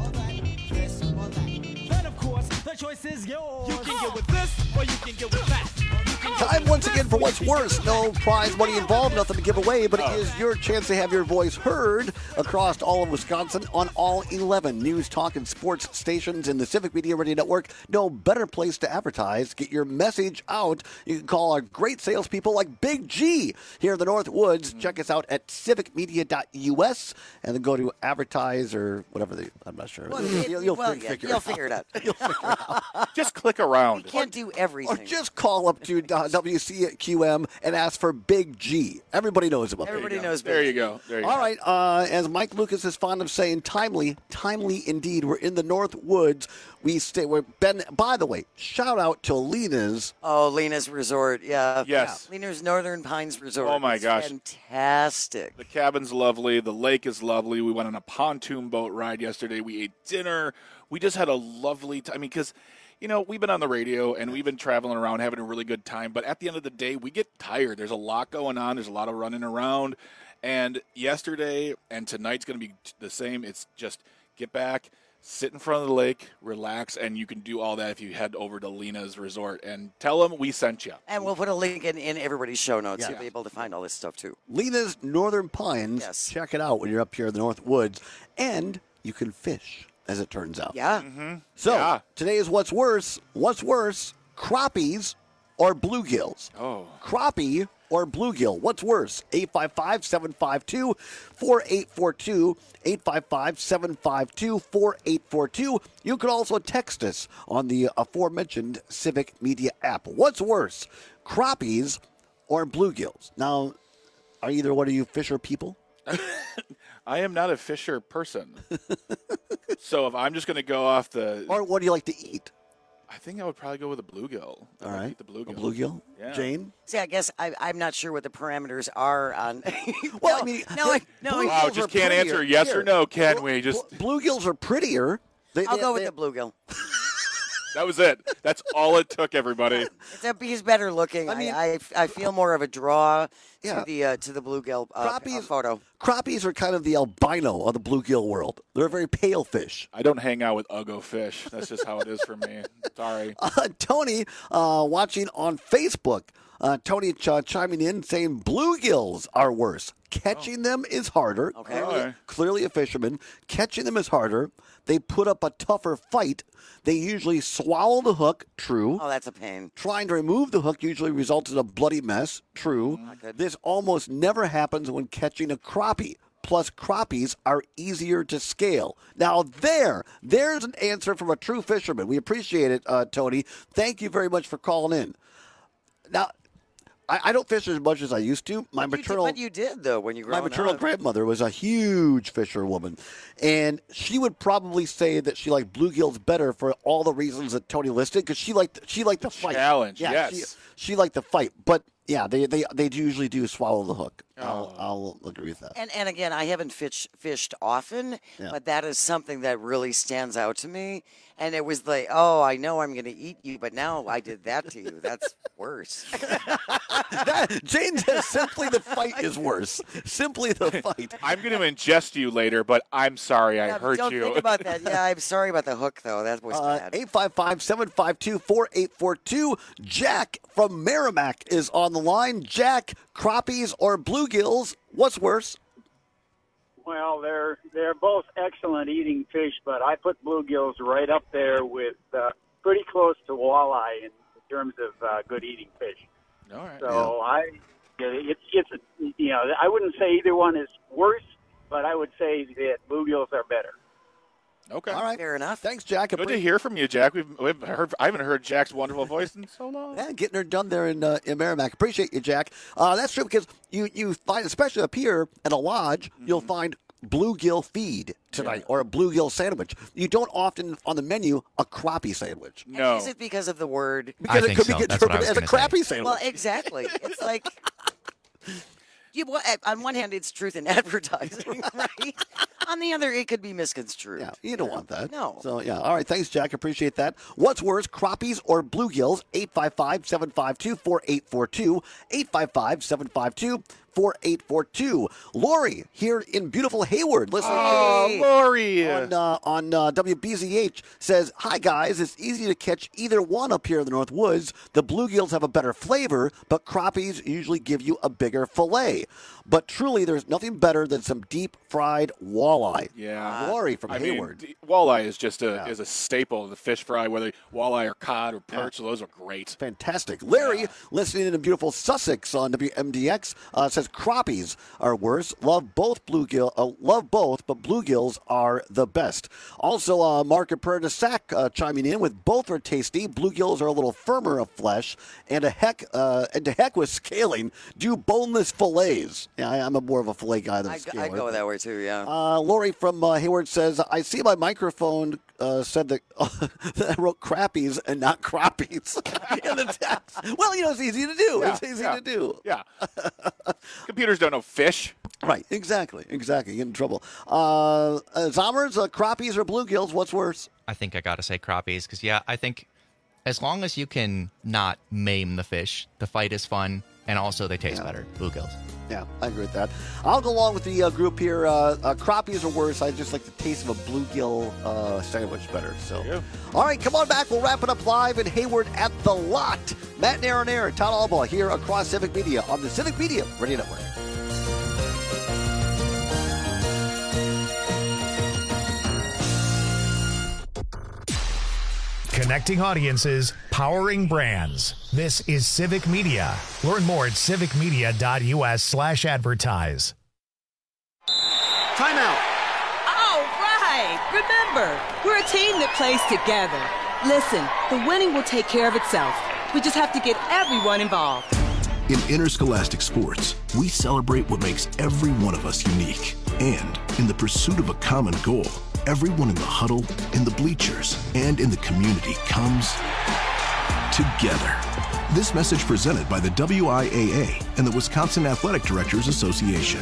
of course, the choice is yours. You can get with this or you can get with that. Time once again for What's Worse. No prize money involved, nothing to give away, but it is your chance to have your voice heard across all of Wisconsin on all eleven news, talk, and sports stations in the Civic Media Radio Network. No better place to advertise. Get your message out. You can call our great salespeople like Big G here in the North Woods. Check us out at civic media dot U S and then go to advertise or whatever they, I'm not sure. Well, You'll, it- you'll well, fi- yeah, figure, you'll it figure it out. You'll figure it out. Just click around. You can't do Or everything. just call up to uh, W C Q M and ask for Big G. Everybody knows about Everybody Big knows. There Big you G. go. There you All go. right, uh, as Mike Lucas is fond of saying, timely, timely indeed. We're in the North Woods. We stay. We're been. By the way, shout out to Lena's. Oh, Lena's Resort. Yeah. Yes. Yeah. Lena's Northern Pines Resort. Oh, my It's gosh. Fantastic. The cabin's lovely. The lake is lovely. We went on a pontoon boat ride yesterday. We ate dinner. We just had a lovely time. I mean, because, you know, we've been on the radio and we've been traveling around having a really good time. But at the end of the day, we get tired. There's a lot going on. There's a lot of running around. And yesterday and tonight's going to be the same. It's just get back, sit in front of the lake, relax, and you can do all that if you head over to Lena's Resort and tell them we sent you. And we'll put a link in, in everybody's show notes. Yeah. You'll be able to find all this stuff, too. Lena's Northern Pines. Yes. Check it out when you're up here in the North Woods. And you can fish, as it turns out. Yeah. Mm-hmm. So, Yeah. today is What's Worse. What's worse, crappies or bluegills? Oh. Crappie or bluegill? What's worse? eight five five, seven five two, four eight four two, eight five five, seven five two, four eight four two. You can also text us on the aforementioned Civic Media app. What's worse, crappies or bluegills? Now, are either one of you fisher people? I am not a fisher person. So if I'm just going to go off the... Or what do you like to eat? I think I would probably go with a bluegill. All right. Eat the bluegill. A bluegill? Yeah. Jane? See, I guess I, I'm not sure what the parameters are on. Well, no, I mean, no, I, no. bluegills Wow, are just can't prettier. answer yes Here. or no, can Blu- we? Just blu- bluegills are prettier. They, I'll they- go with they- the bluegill. that was it. That's all it took, everybody. It's a, he's better looking. I I, mean- I, I feel more of a draw Yeah. to the uh, to the bluegill uh, Crappies- uh, photo. Crappies are kind of the albino of the bluegill world. They're a very pale fish. I don't hang out with Uggo fish. That's just how it is for me. Sorry. Uh, Tony, uh, watching on Facebook, uh, Tony ch- chiming in saying bluegills are worse. Catching them is harder. Okay. Clearly, Alright. clearly a fisherman. Catching them is harder. They put up a tougher fight. They usually swallow the hook. True. Oh, that's a pain. Trying to remove the hook usually results in a bloody mess. True. good. This almost never happens when catching a crappie. Plus, crappies are easier to scale. Now, there, there's an answer from a true fisherman. We appreciate it, uh, Tony. Thank you very much for calling in. Now, I, I don't fish as much as I used to. My But maternal, you did, but you did though when you grew my up. maternal grandmother was a huge fisherwoman, and she would probably say that she liked bluegills better for all the reasons that Tony listed, because she liked she liked the fight. challenge, Yeah, yes. she, she liked the fight, but yeah, they they they usually do swallow the hook. I'll, Oh. I'll agree with that. And and again, I haven't fish, fished often, Yeah. but that is something that really stands out to me. And it was like, oh, I know I'm going to eat you, but now I did that to you. That's worse. That, Jane says simply the fight is worse. Simply the fight. I'm going to ingest you later, but I'm sorry I Yeah, hurt don't you. think about that. Yeah, I'm sorry about the hook, though. That was Uh, bad. eight five five, seven five two, four eight four two. Jack from Merrimack is on the line. Jack, crappies or bluegills, what's worse? Well, they're they're both excellent eating fish, but I put bluegills right up there with uh, pretty close to walleye in terms of uh, good eating fish. All right. So I, it's it's you know I wouldn't say either one is worse, but I would say that bluegills are better. Okay. All right. Fair enough. Thanks, Jack. Good to Appre- hear from you, Jack. We've, we've heard. I haven't heard Jack's wonderful voice in so long. Yeah, getting her done there in uh, in Merrimack. Appreciate you, Jack. Uh, that's true because you, you find, especially up here at a lodge, Mm-hmm. you'll find bluegill feed tonight or a bluegill sandwich. You don't often on the menu a crappie sandwich. No. Is it because of the word? Because I it think could so. be That's what I interpreted was as a gonna say. crappie sandwich. Well, exactly. It's like, you, well, on one hand, it's truth in advertising, right? On the other, it could be misconstrued. Yeah, you don't want that. No. So, yeah. All right. Thanks, Jack. Appreciate that. What's worse, crappies or bluegills? eight five five, seven five two, four eight four two. eight five five, seven five two, four eight four two. Lori here in beautiful Hayward. Listen. Oh, Lori. On, uh, on uh, W B Z H says, hi, guys. It's easy to catch either one up here in the North Woods. The bluegills have a better flavor, but crappies usually give you a bigger fillet. But truly, there's nothing better than some deep fried walleye. Yeah. Lori from I Hayward. mean, d- walleye is just a Yeah. is a staple of the fish fry, whether walleye or cod or perch. Those are great. Fantastic. Larry, listening in beautiful Sussex on W M D X, uh, says crappies are worse. Love both bluegill. Uh, love both, but bluegills are the best. Also, uh, Mark and Prairie de Sac uh, chiming in with both are tasty. Bluegills are a little firmer of flesh, and a heck, uh, and to heck with scaling. Do boneless fillets. Yeah, I, I'm a more of a fillet guy than a I, scaler. I go that way too, yeah. Uh, Lori from uh, Hayward says, I see my microphone uh, said that, that I wrote crappies and not crappies in the text. Well, you know, it's easy to do. Yeah, it's easy yeah, to do. Yeah. Computers don't know fish. Right, exactly, exactly. Get in trouble. Uh, uh, Zommers, uh, crappies or bluegills, what's worse? I think I got to say crappies because, yeah, I think as long as you can not maim the fish, the fight is fun. And also, they taste Yeah. better. Bluegills. Yeah, I agree with that. I'll go along with the uh, group here. Uh, uh, crappies are worse. I just like the taste of a bluegill uh, sandwich better. So, all right, come on back. We'll wrap it up live in Hayward at the Lot. Matt Nair on air, Todd Albaugh here across Civic Media on the Civic Media Radio Network. Connecting audiences, powering brands. This is Civic Media. Learn more at civicmedia.us slash advertise. Timeout. All right. Remember, we're a team that plays together. Listen, the winning will take care of itself. We just have to get everyone involved. In interscholastic sports, we celebrate what makes every one of us unique. And in the pursuit of a common goal, everyone in the huddle, in the bleachers, and in the community comes together. This message presented by the W I A A and the Wisconsin Athletic Directors Association.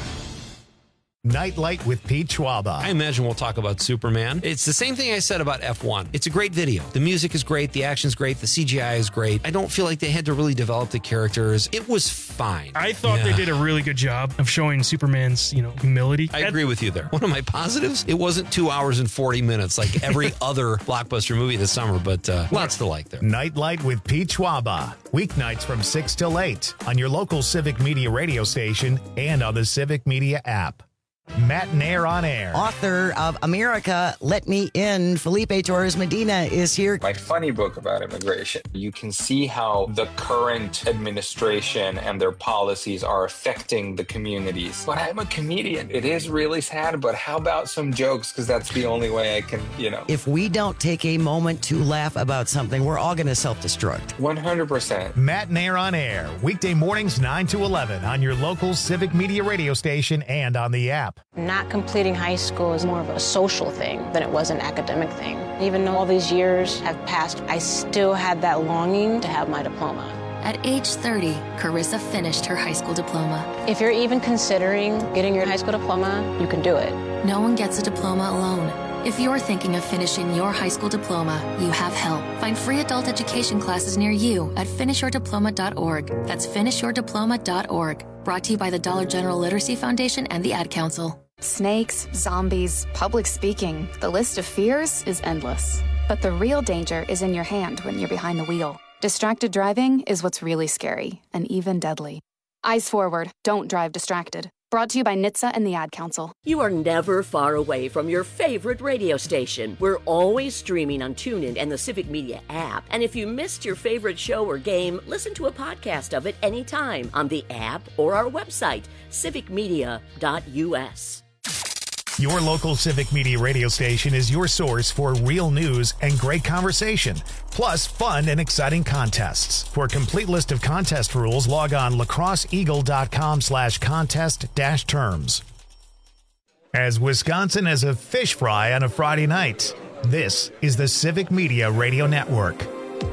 Nightlight with Pete Schwaba. I imagine we'll talk about Superman. It's the same thing I said about F one. It's a great video. The music is great. The action's great. The C G I is great. I don't feel like they had to really develop the characters. It was fine. I thought Yeah. they did a really good job of showing Superman's, you know, humility. I agree with you there. One of my positives, it wasn't two hours and forty minutes like every other blockbuster movie this summer, but uh, lots to like there. Nightlight with Pete Schwaba. Weeknights from six till eight on your local Civic Media radio station and on the Civic Media app. Matt Nair on air. Author of America, Let Me In, Felipe Torres Medina is here. My funny book about immigration. You can see how the current administration and their policies are affecting the communities. But I'm a comedian. It is really sad, but how about some jokes? Because that's the only way I can, you know. If we don't take a moment to laugh about something, we're all going to self-destruct. one hundred percent. Matt Nair on air. Weekday mornings nine to eleven on your local Civic Media radio station and on the app. Not completing high school is more of a social thing than it was an academic thing. Even though all these years have passed, I still had that longing to have my diploma. At age thirty, Carissa finished her high school diploma. If you're even considering getting your high school diploma, you can do it. No one gets a diploma alone. If you're thinking of finishing your high school diploma, you have help. Find free adult education classes near you at finish your diploma dot org. That's finish your diploma dot org. Brought to you by the Dollar General Literacy Foundation and the Ad Council. Snakes, zombies, public speaking. The list of fears is endless. But the real danger is in your hand when you're behind the wheel. Distracted driving is what's really scary and even deadly. Eyes forward. Don't drive distracted. Brought to you by N H T S A and the Ad Council. You are never far away from your favorite radio station. We're always streaming on TuneIn and the Civic Media app. And if you missed your favorite show or game, listen to a podcast of it anytime on the app or our website, civic media dot u s. Your local Civic Media radio station is your source for real news and great conversation, plus fun and exciting contests. For a complete list of contest rules, log on lacrosseeagle.com slash contest dash terms. As Wisconsin has a fish fry on a Friday night, this is the Civic Media Radio Network.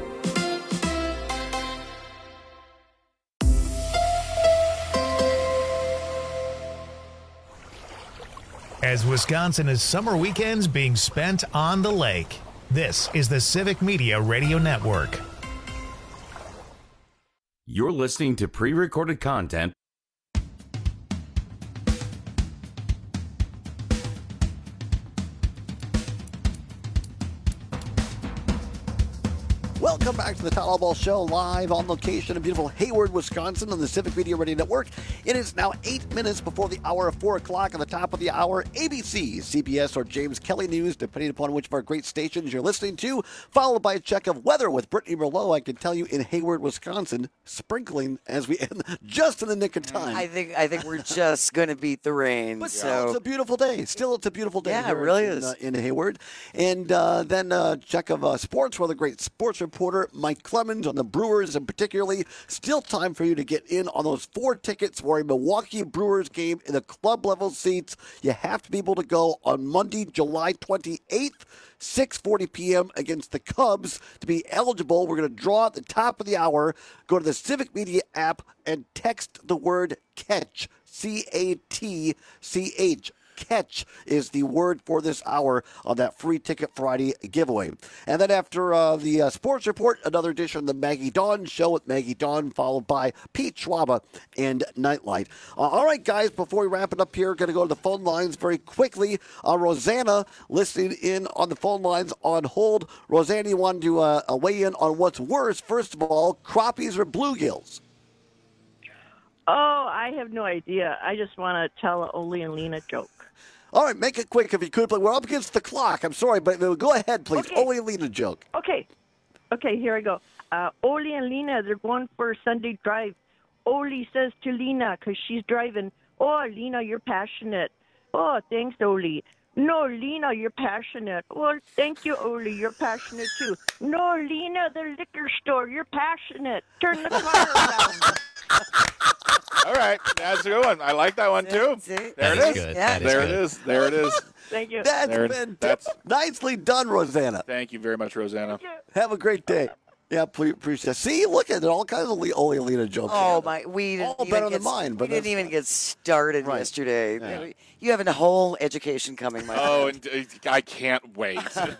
As Wisconsin has summer weekends being spent on the lake, this is the Civic Media Radio Network. You're listening to pre-recorded content. Welcome back to the Todd Albaugh Show, live on location in beautiful Hayward, Wisconsin on the Civic Media Radio Network. It is now eight minutes before the hour of four o'clock. At the top of the hour, A B C, C B S, or James Kelly News, depending upon which of our great stations you're listening to, followed by a check of weather with Brittany Merlot. I can tell you in Hayward, Wisconsin, sprinkling as we end just in the nick of time. I think I think we're just going to beat the rain. But so. still, it's a beautiful day. Still, it's a beautiful day. Yeah, it here really in, is. Uh, in Hayward. And uh, then a check of uh, sports with a great sports reporter, Mike Clemens, on the Brewers, and particularly still time for you to get in on those four tickets for a Milwaukee Brewers game in the club level seats. You have to be able to go on Monday, July twenty-eighth, six forty p.m. against the Cubs. To be eligible, we're going to draw at the top of the hour. Go to the Civic Media app and text the word CATCH, C A T C H. Catch is the word for this hour on that Free Ticket Friday giveaway. And then after uh, the uh, sports report, another edition of the Maggie Dawn Show with Maggie Dawn, followed by Pete Schwaba and Nightlight. Uh, all right, guys, before we wrap it up here, going to go to the phone lines very quickly. Uh, Rosanna listening in on the phone lines on hold. Rosanna, you wanted to uh, weigh in on what's worse, first of all, crappies or bluegills? Oh, I have no idea. I just want to tell a Ole and Lena joke. All right, make it quick if you could, but we're up against the clock. I'm sorry, but go ahead, please. Okay. Ole and Lena joke. Okay. Okay, here I go. Uh, Ole and Lena, they're going for a Sunday drive. Ole says to Lena, because she's driving, "Oh, Lena, you're passionate." "Oh, thanks, Ole." "No, Lena, you're passionate." "Well, thank you, Ole, you're passionate too." "No, Lena, the liquor store, you're passionate. Turn the car around." All right, that's a good one. I like that one too. There That it is is. good. That is there good. it is. There it is. Thank you. That's There- been that's- nicely done, Rosanna. Thank you very much, Rosanna. Have a great day. Yeah, please appreciate it. See, look at it. All kinds of Le- Ole and Lena jokes. Oh my! We didn't All even better get, than mine, but we didn't that's- even get started Right. yesterday. Yeah. You have a whole education coming, my Oh, friend. and uh, I can't wait.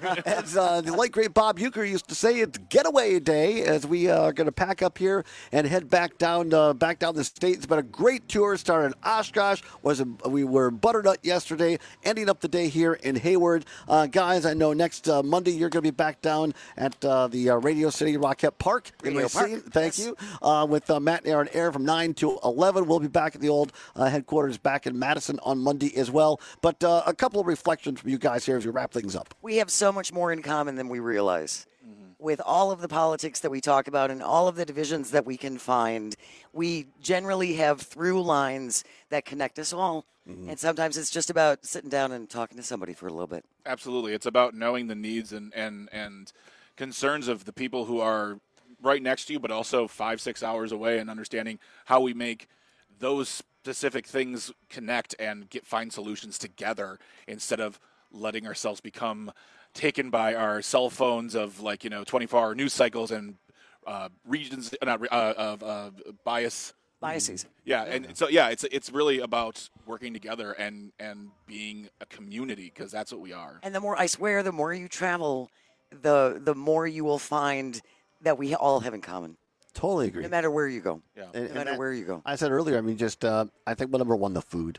As uh, the late great Bob Uecker used to say, it's getaway day as we uh, are going to pack up here and head back down uh, back down the state. It's been a great tour. Started in Oshkosh. Was a, we were in Butternut yesterday, ending up the day here in Hayward. Uh, guys, I know next uh, Monday you're going to be back down at uh, the uh, Radio City Rockette Park in Radio Park, Racine. Thank yes. you. Uh, with uh, Matt and Aaron Air from nine to eleven. We'll be back at the old uh, headquarters back in Madison on Monday as well. But uh, a couple of reflections from you guys here as we wrap things up. We have so much more in common than we realize. With all of the politics that we talk about and all of the divisions that we can find, we generally have through lines that connect us all. And sometimes it's just about sitting down and talking to somebody for a little bit. Absolutely. It's about knowing the needs and, and, and concerns of the people who are right next to you, but also five, six hours away, and understanding how we make those specific things connect and get find solutions together instead of letting ourselves become taken by our cell phones of, like, you know, twenty-four hour news cycles and uh, regions, uh, not uh, of uh, bias. Biases. Yeah, and so yeah, it's it's really about working together and and being a community, because that's what we are. And the more, I swear, the more you travel, the the more you will find that we all have in common. Totally agree. No matter where you go. Yeah. No And- and matter that- where you go. I said earlier, I mean, just uh, I think, well, number one, the food.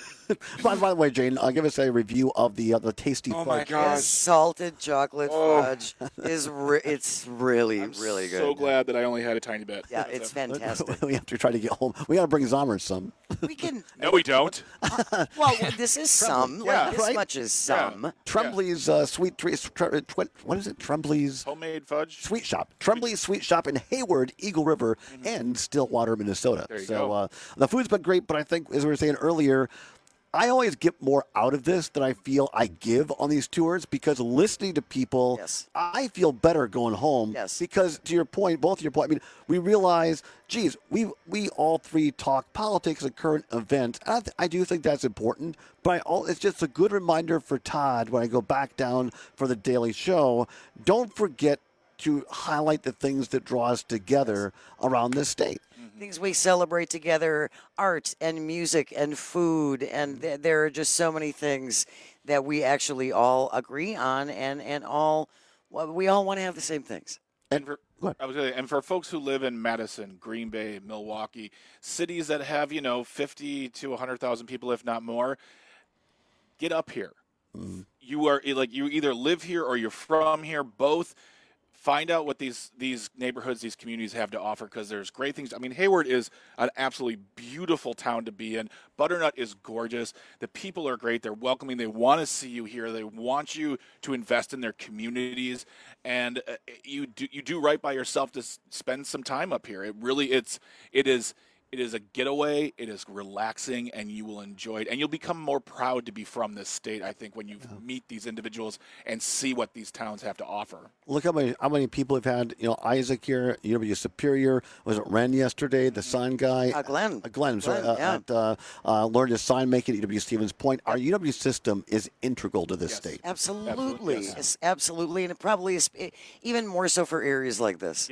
by, by the way, Jane, uh, give us a review of the uh, the tasty Oh fudge. my gosh. Yes, salted chocolate Oh. fudge is re- it's really really good. So glad that I only had a tiny bit. Yeah, it's fantastic. we have to try to get home. We got to bring Zomer some. We can. No, we don't. Well, this is some. Like, Yeah. this Right? much is some. Tremblay's uh, sweet trees. Tre- tw- what is it? Tremblay's Homemade fudge. Sweet Shop. Tremblay's Sweet Shop in Hayward, Eagle River, and Stillwater, Minnesota. There you so go. Uh, the food's been great, but I think, as we were saying earlier, I always get more out of this than I feel I give on these tours, because listening to people, Yes. I feel better going home. Yes. Because to your point, both of your point, I mean, we realize, geez, we we all three talk politics and current events. I, th- I do think that's important, but I all, it's just a good reminder for Todd when I go back down for the Daily Show. Don't forget to highlight the things that draw us together around this state. Things we celebrate together, art and music and food, and th- there are just so many things that we actually all agree on, and and all well, we all want to have the same things. And for, I was gonna, and for folks who live in Madison, Green Bay, Milwaukee, cities that have, you know, fifty to one hundred thousand people, if not more, get up here. You are like you either live here or you're from here. Both. Find out what these these neighborhoods, these communities have to offer, because there's great things. I mean, Hayward is an absolutely beautiful town to be in. Butternut is gorgeous. The people are great. They're welcoming. They want to see you here. They want you to invest in their communities, and uh, you do you do right by yourself to s- spend some time up here. It really it's it is. It is a getaway. It is relaxing, and you will enjoy it. And you'll become more proud to be from this state, I think, when you meet these individuals and see what these towns have to offer. Look how many how many people have had, you know, Isaac here, U W Superior. Was it Ren yesterday, the sign guy? Uh, Glenn. Uh, Glenn, sorry. Glenn, uh, yeah. at, uh, uh, learned his sign making at U W Stevens Point. Our U W system is integral to this state. Absolutely, Absolutely, yes. Yes, absolutely, and it probably is e- even more so for areas like this. Yes.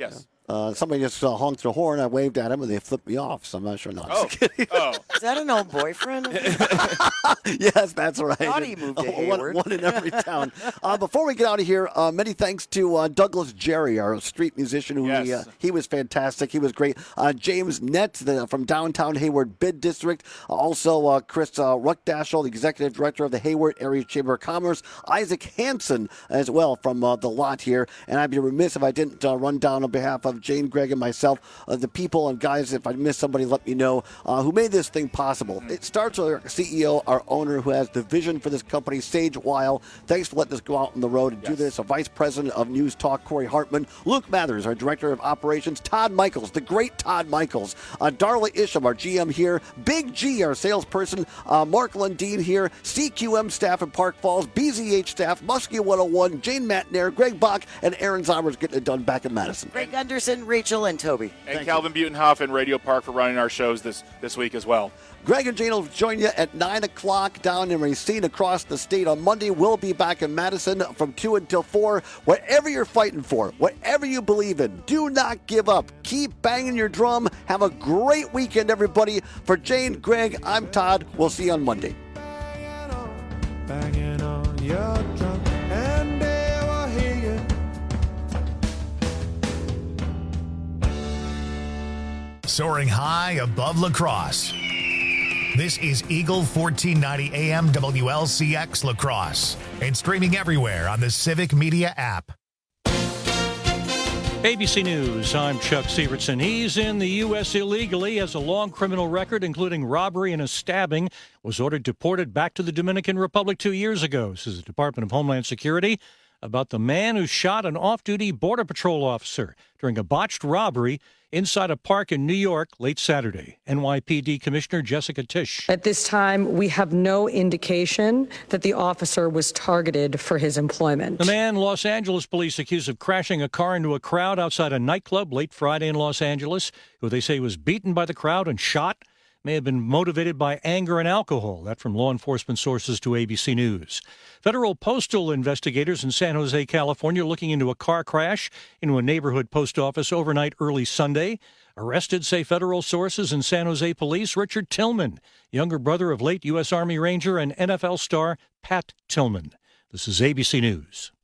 Uh, somebody just uh, honked their horn. I waved at them, and they flipped me off. So I'm not sure. No, I'm Oh, just kidding. oh. Is that an old boyfriend? Yes, that's right. I thought he moved to Uh, one, Hayward. one in every town. Uh, before we get out of here, uh, many thanks to uh, Douglas Jerry, our street musician. Who Yes. we, uh, he was fantastic. He was great. Uh, James Nett the, from downtown Hayward Bid District. Uh, also, uh, Chris uh, Ruckdashel, the executive director of the Hayward Area Chamber of Commerce. Isaac Hansen as well from uh, the lot here. And I'd be remiss if I didn't uh, run down on behalf of Jane, Greg, and myself, uh, the people and guys, if I missed somebody, let me know, uh, who made this thing possible. It starts with our C E O, our owner, who has the vision for this company, Sage Weil. Thanks for letting us go out on the road and do this. A vice president of News Talk, Corey Hartman. Luke Mathers, our director of operations. Todd Michaels, the great Todd Michaels. Uh, Darla Isham, our G M here. Big G, our salesperson. Uh, Mark Lundeen here. C Q M staff in Park Falls. B Z H staff. Muskie one oh one. Jane Matnair, Greg Bach, and Aaron Zomers getting it done back in Madison. Greg Gunderson, Rachel, and Toby. And Thank Calvin Butenhoff and Radio Park for running our shows this, this week as well. Greg and Jane will join you at nine o'clock down in Racine across the state on Monday. We'll be back in Madison from two until four. Whatever you're fighting for, whatever you believe in, do not give up. Keep banging your drum. Have a great weekend, everybody. For Jane, Greg, I'm Todd. We'll see you on Monday. Banging on your drum, and they will hear you. Soaring high above La Crosse. This is Eagle fourteen ninety A M W L C X La Crosse and streaming everywhere on the Civic Media app. A B C News, I'm Chuck Sievertson. He's in the U S illegally, has a long criminal record, including robbery and a stabbing, was ordered deported back to the Dominican Republic two years ago, says the Department of Homeland Security about the man who shot an off-duty Border Patrol officer during a botched robbery inside a park in New York late Saturday. N Y P D Commissioner Jessica Tisch. At this time, we have no indication that the officer was targeted for his employment. The man Los Angeles police accused of crashing a car into a crowd outside a nightclub late Friday in Los Angeles, who they say was beaten by the crowd and shot, may have been motivated by anger and alcohol. That from law enforcement sources to A B C News. Federal postal investigators in San Jose, California, looking into a car crash into a neighborhood post office overnight early Sunday. Arrested, say federal sources and San Jose police, Richard Tillman, younger brother of late U S Army Ranger and N F L star Pat Tillman. This is A B C News.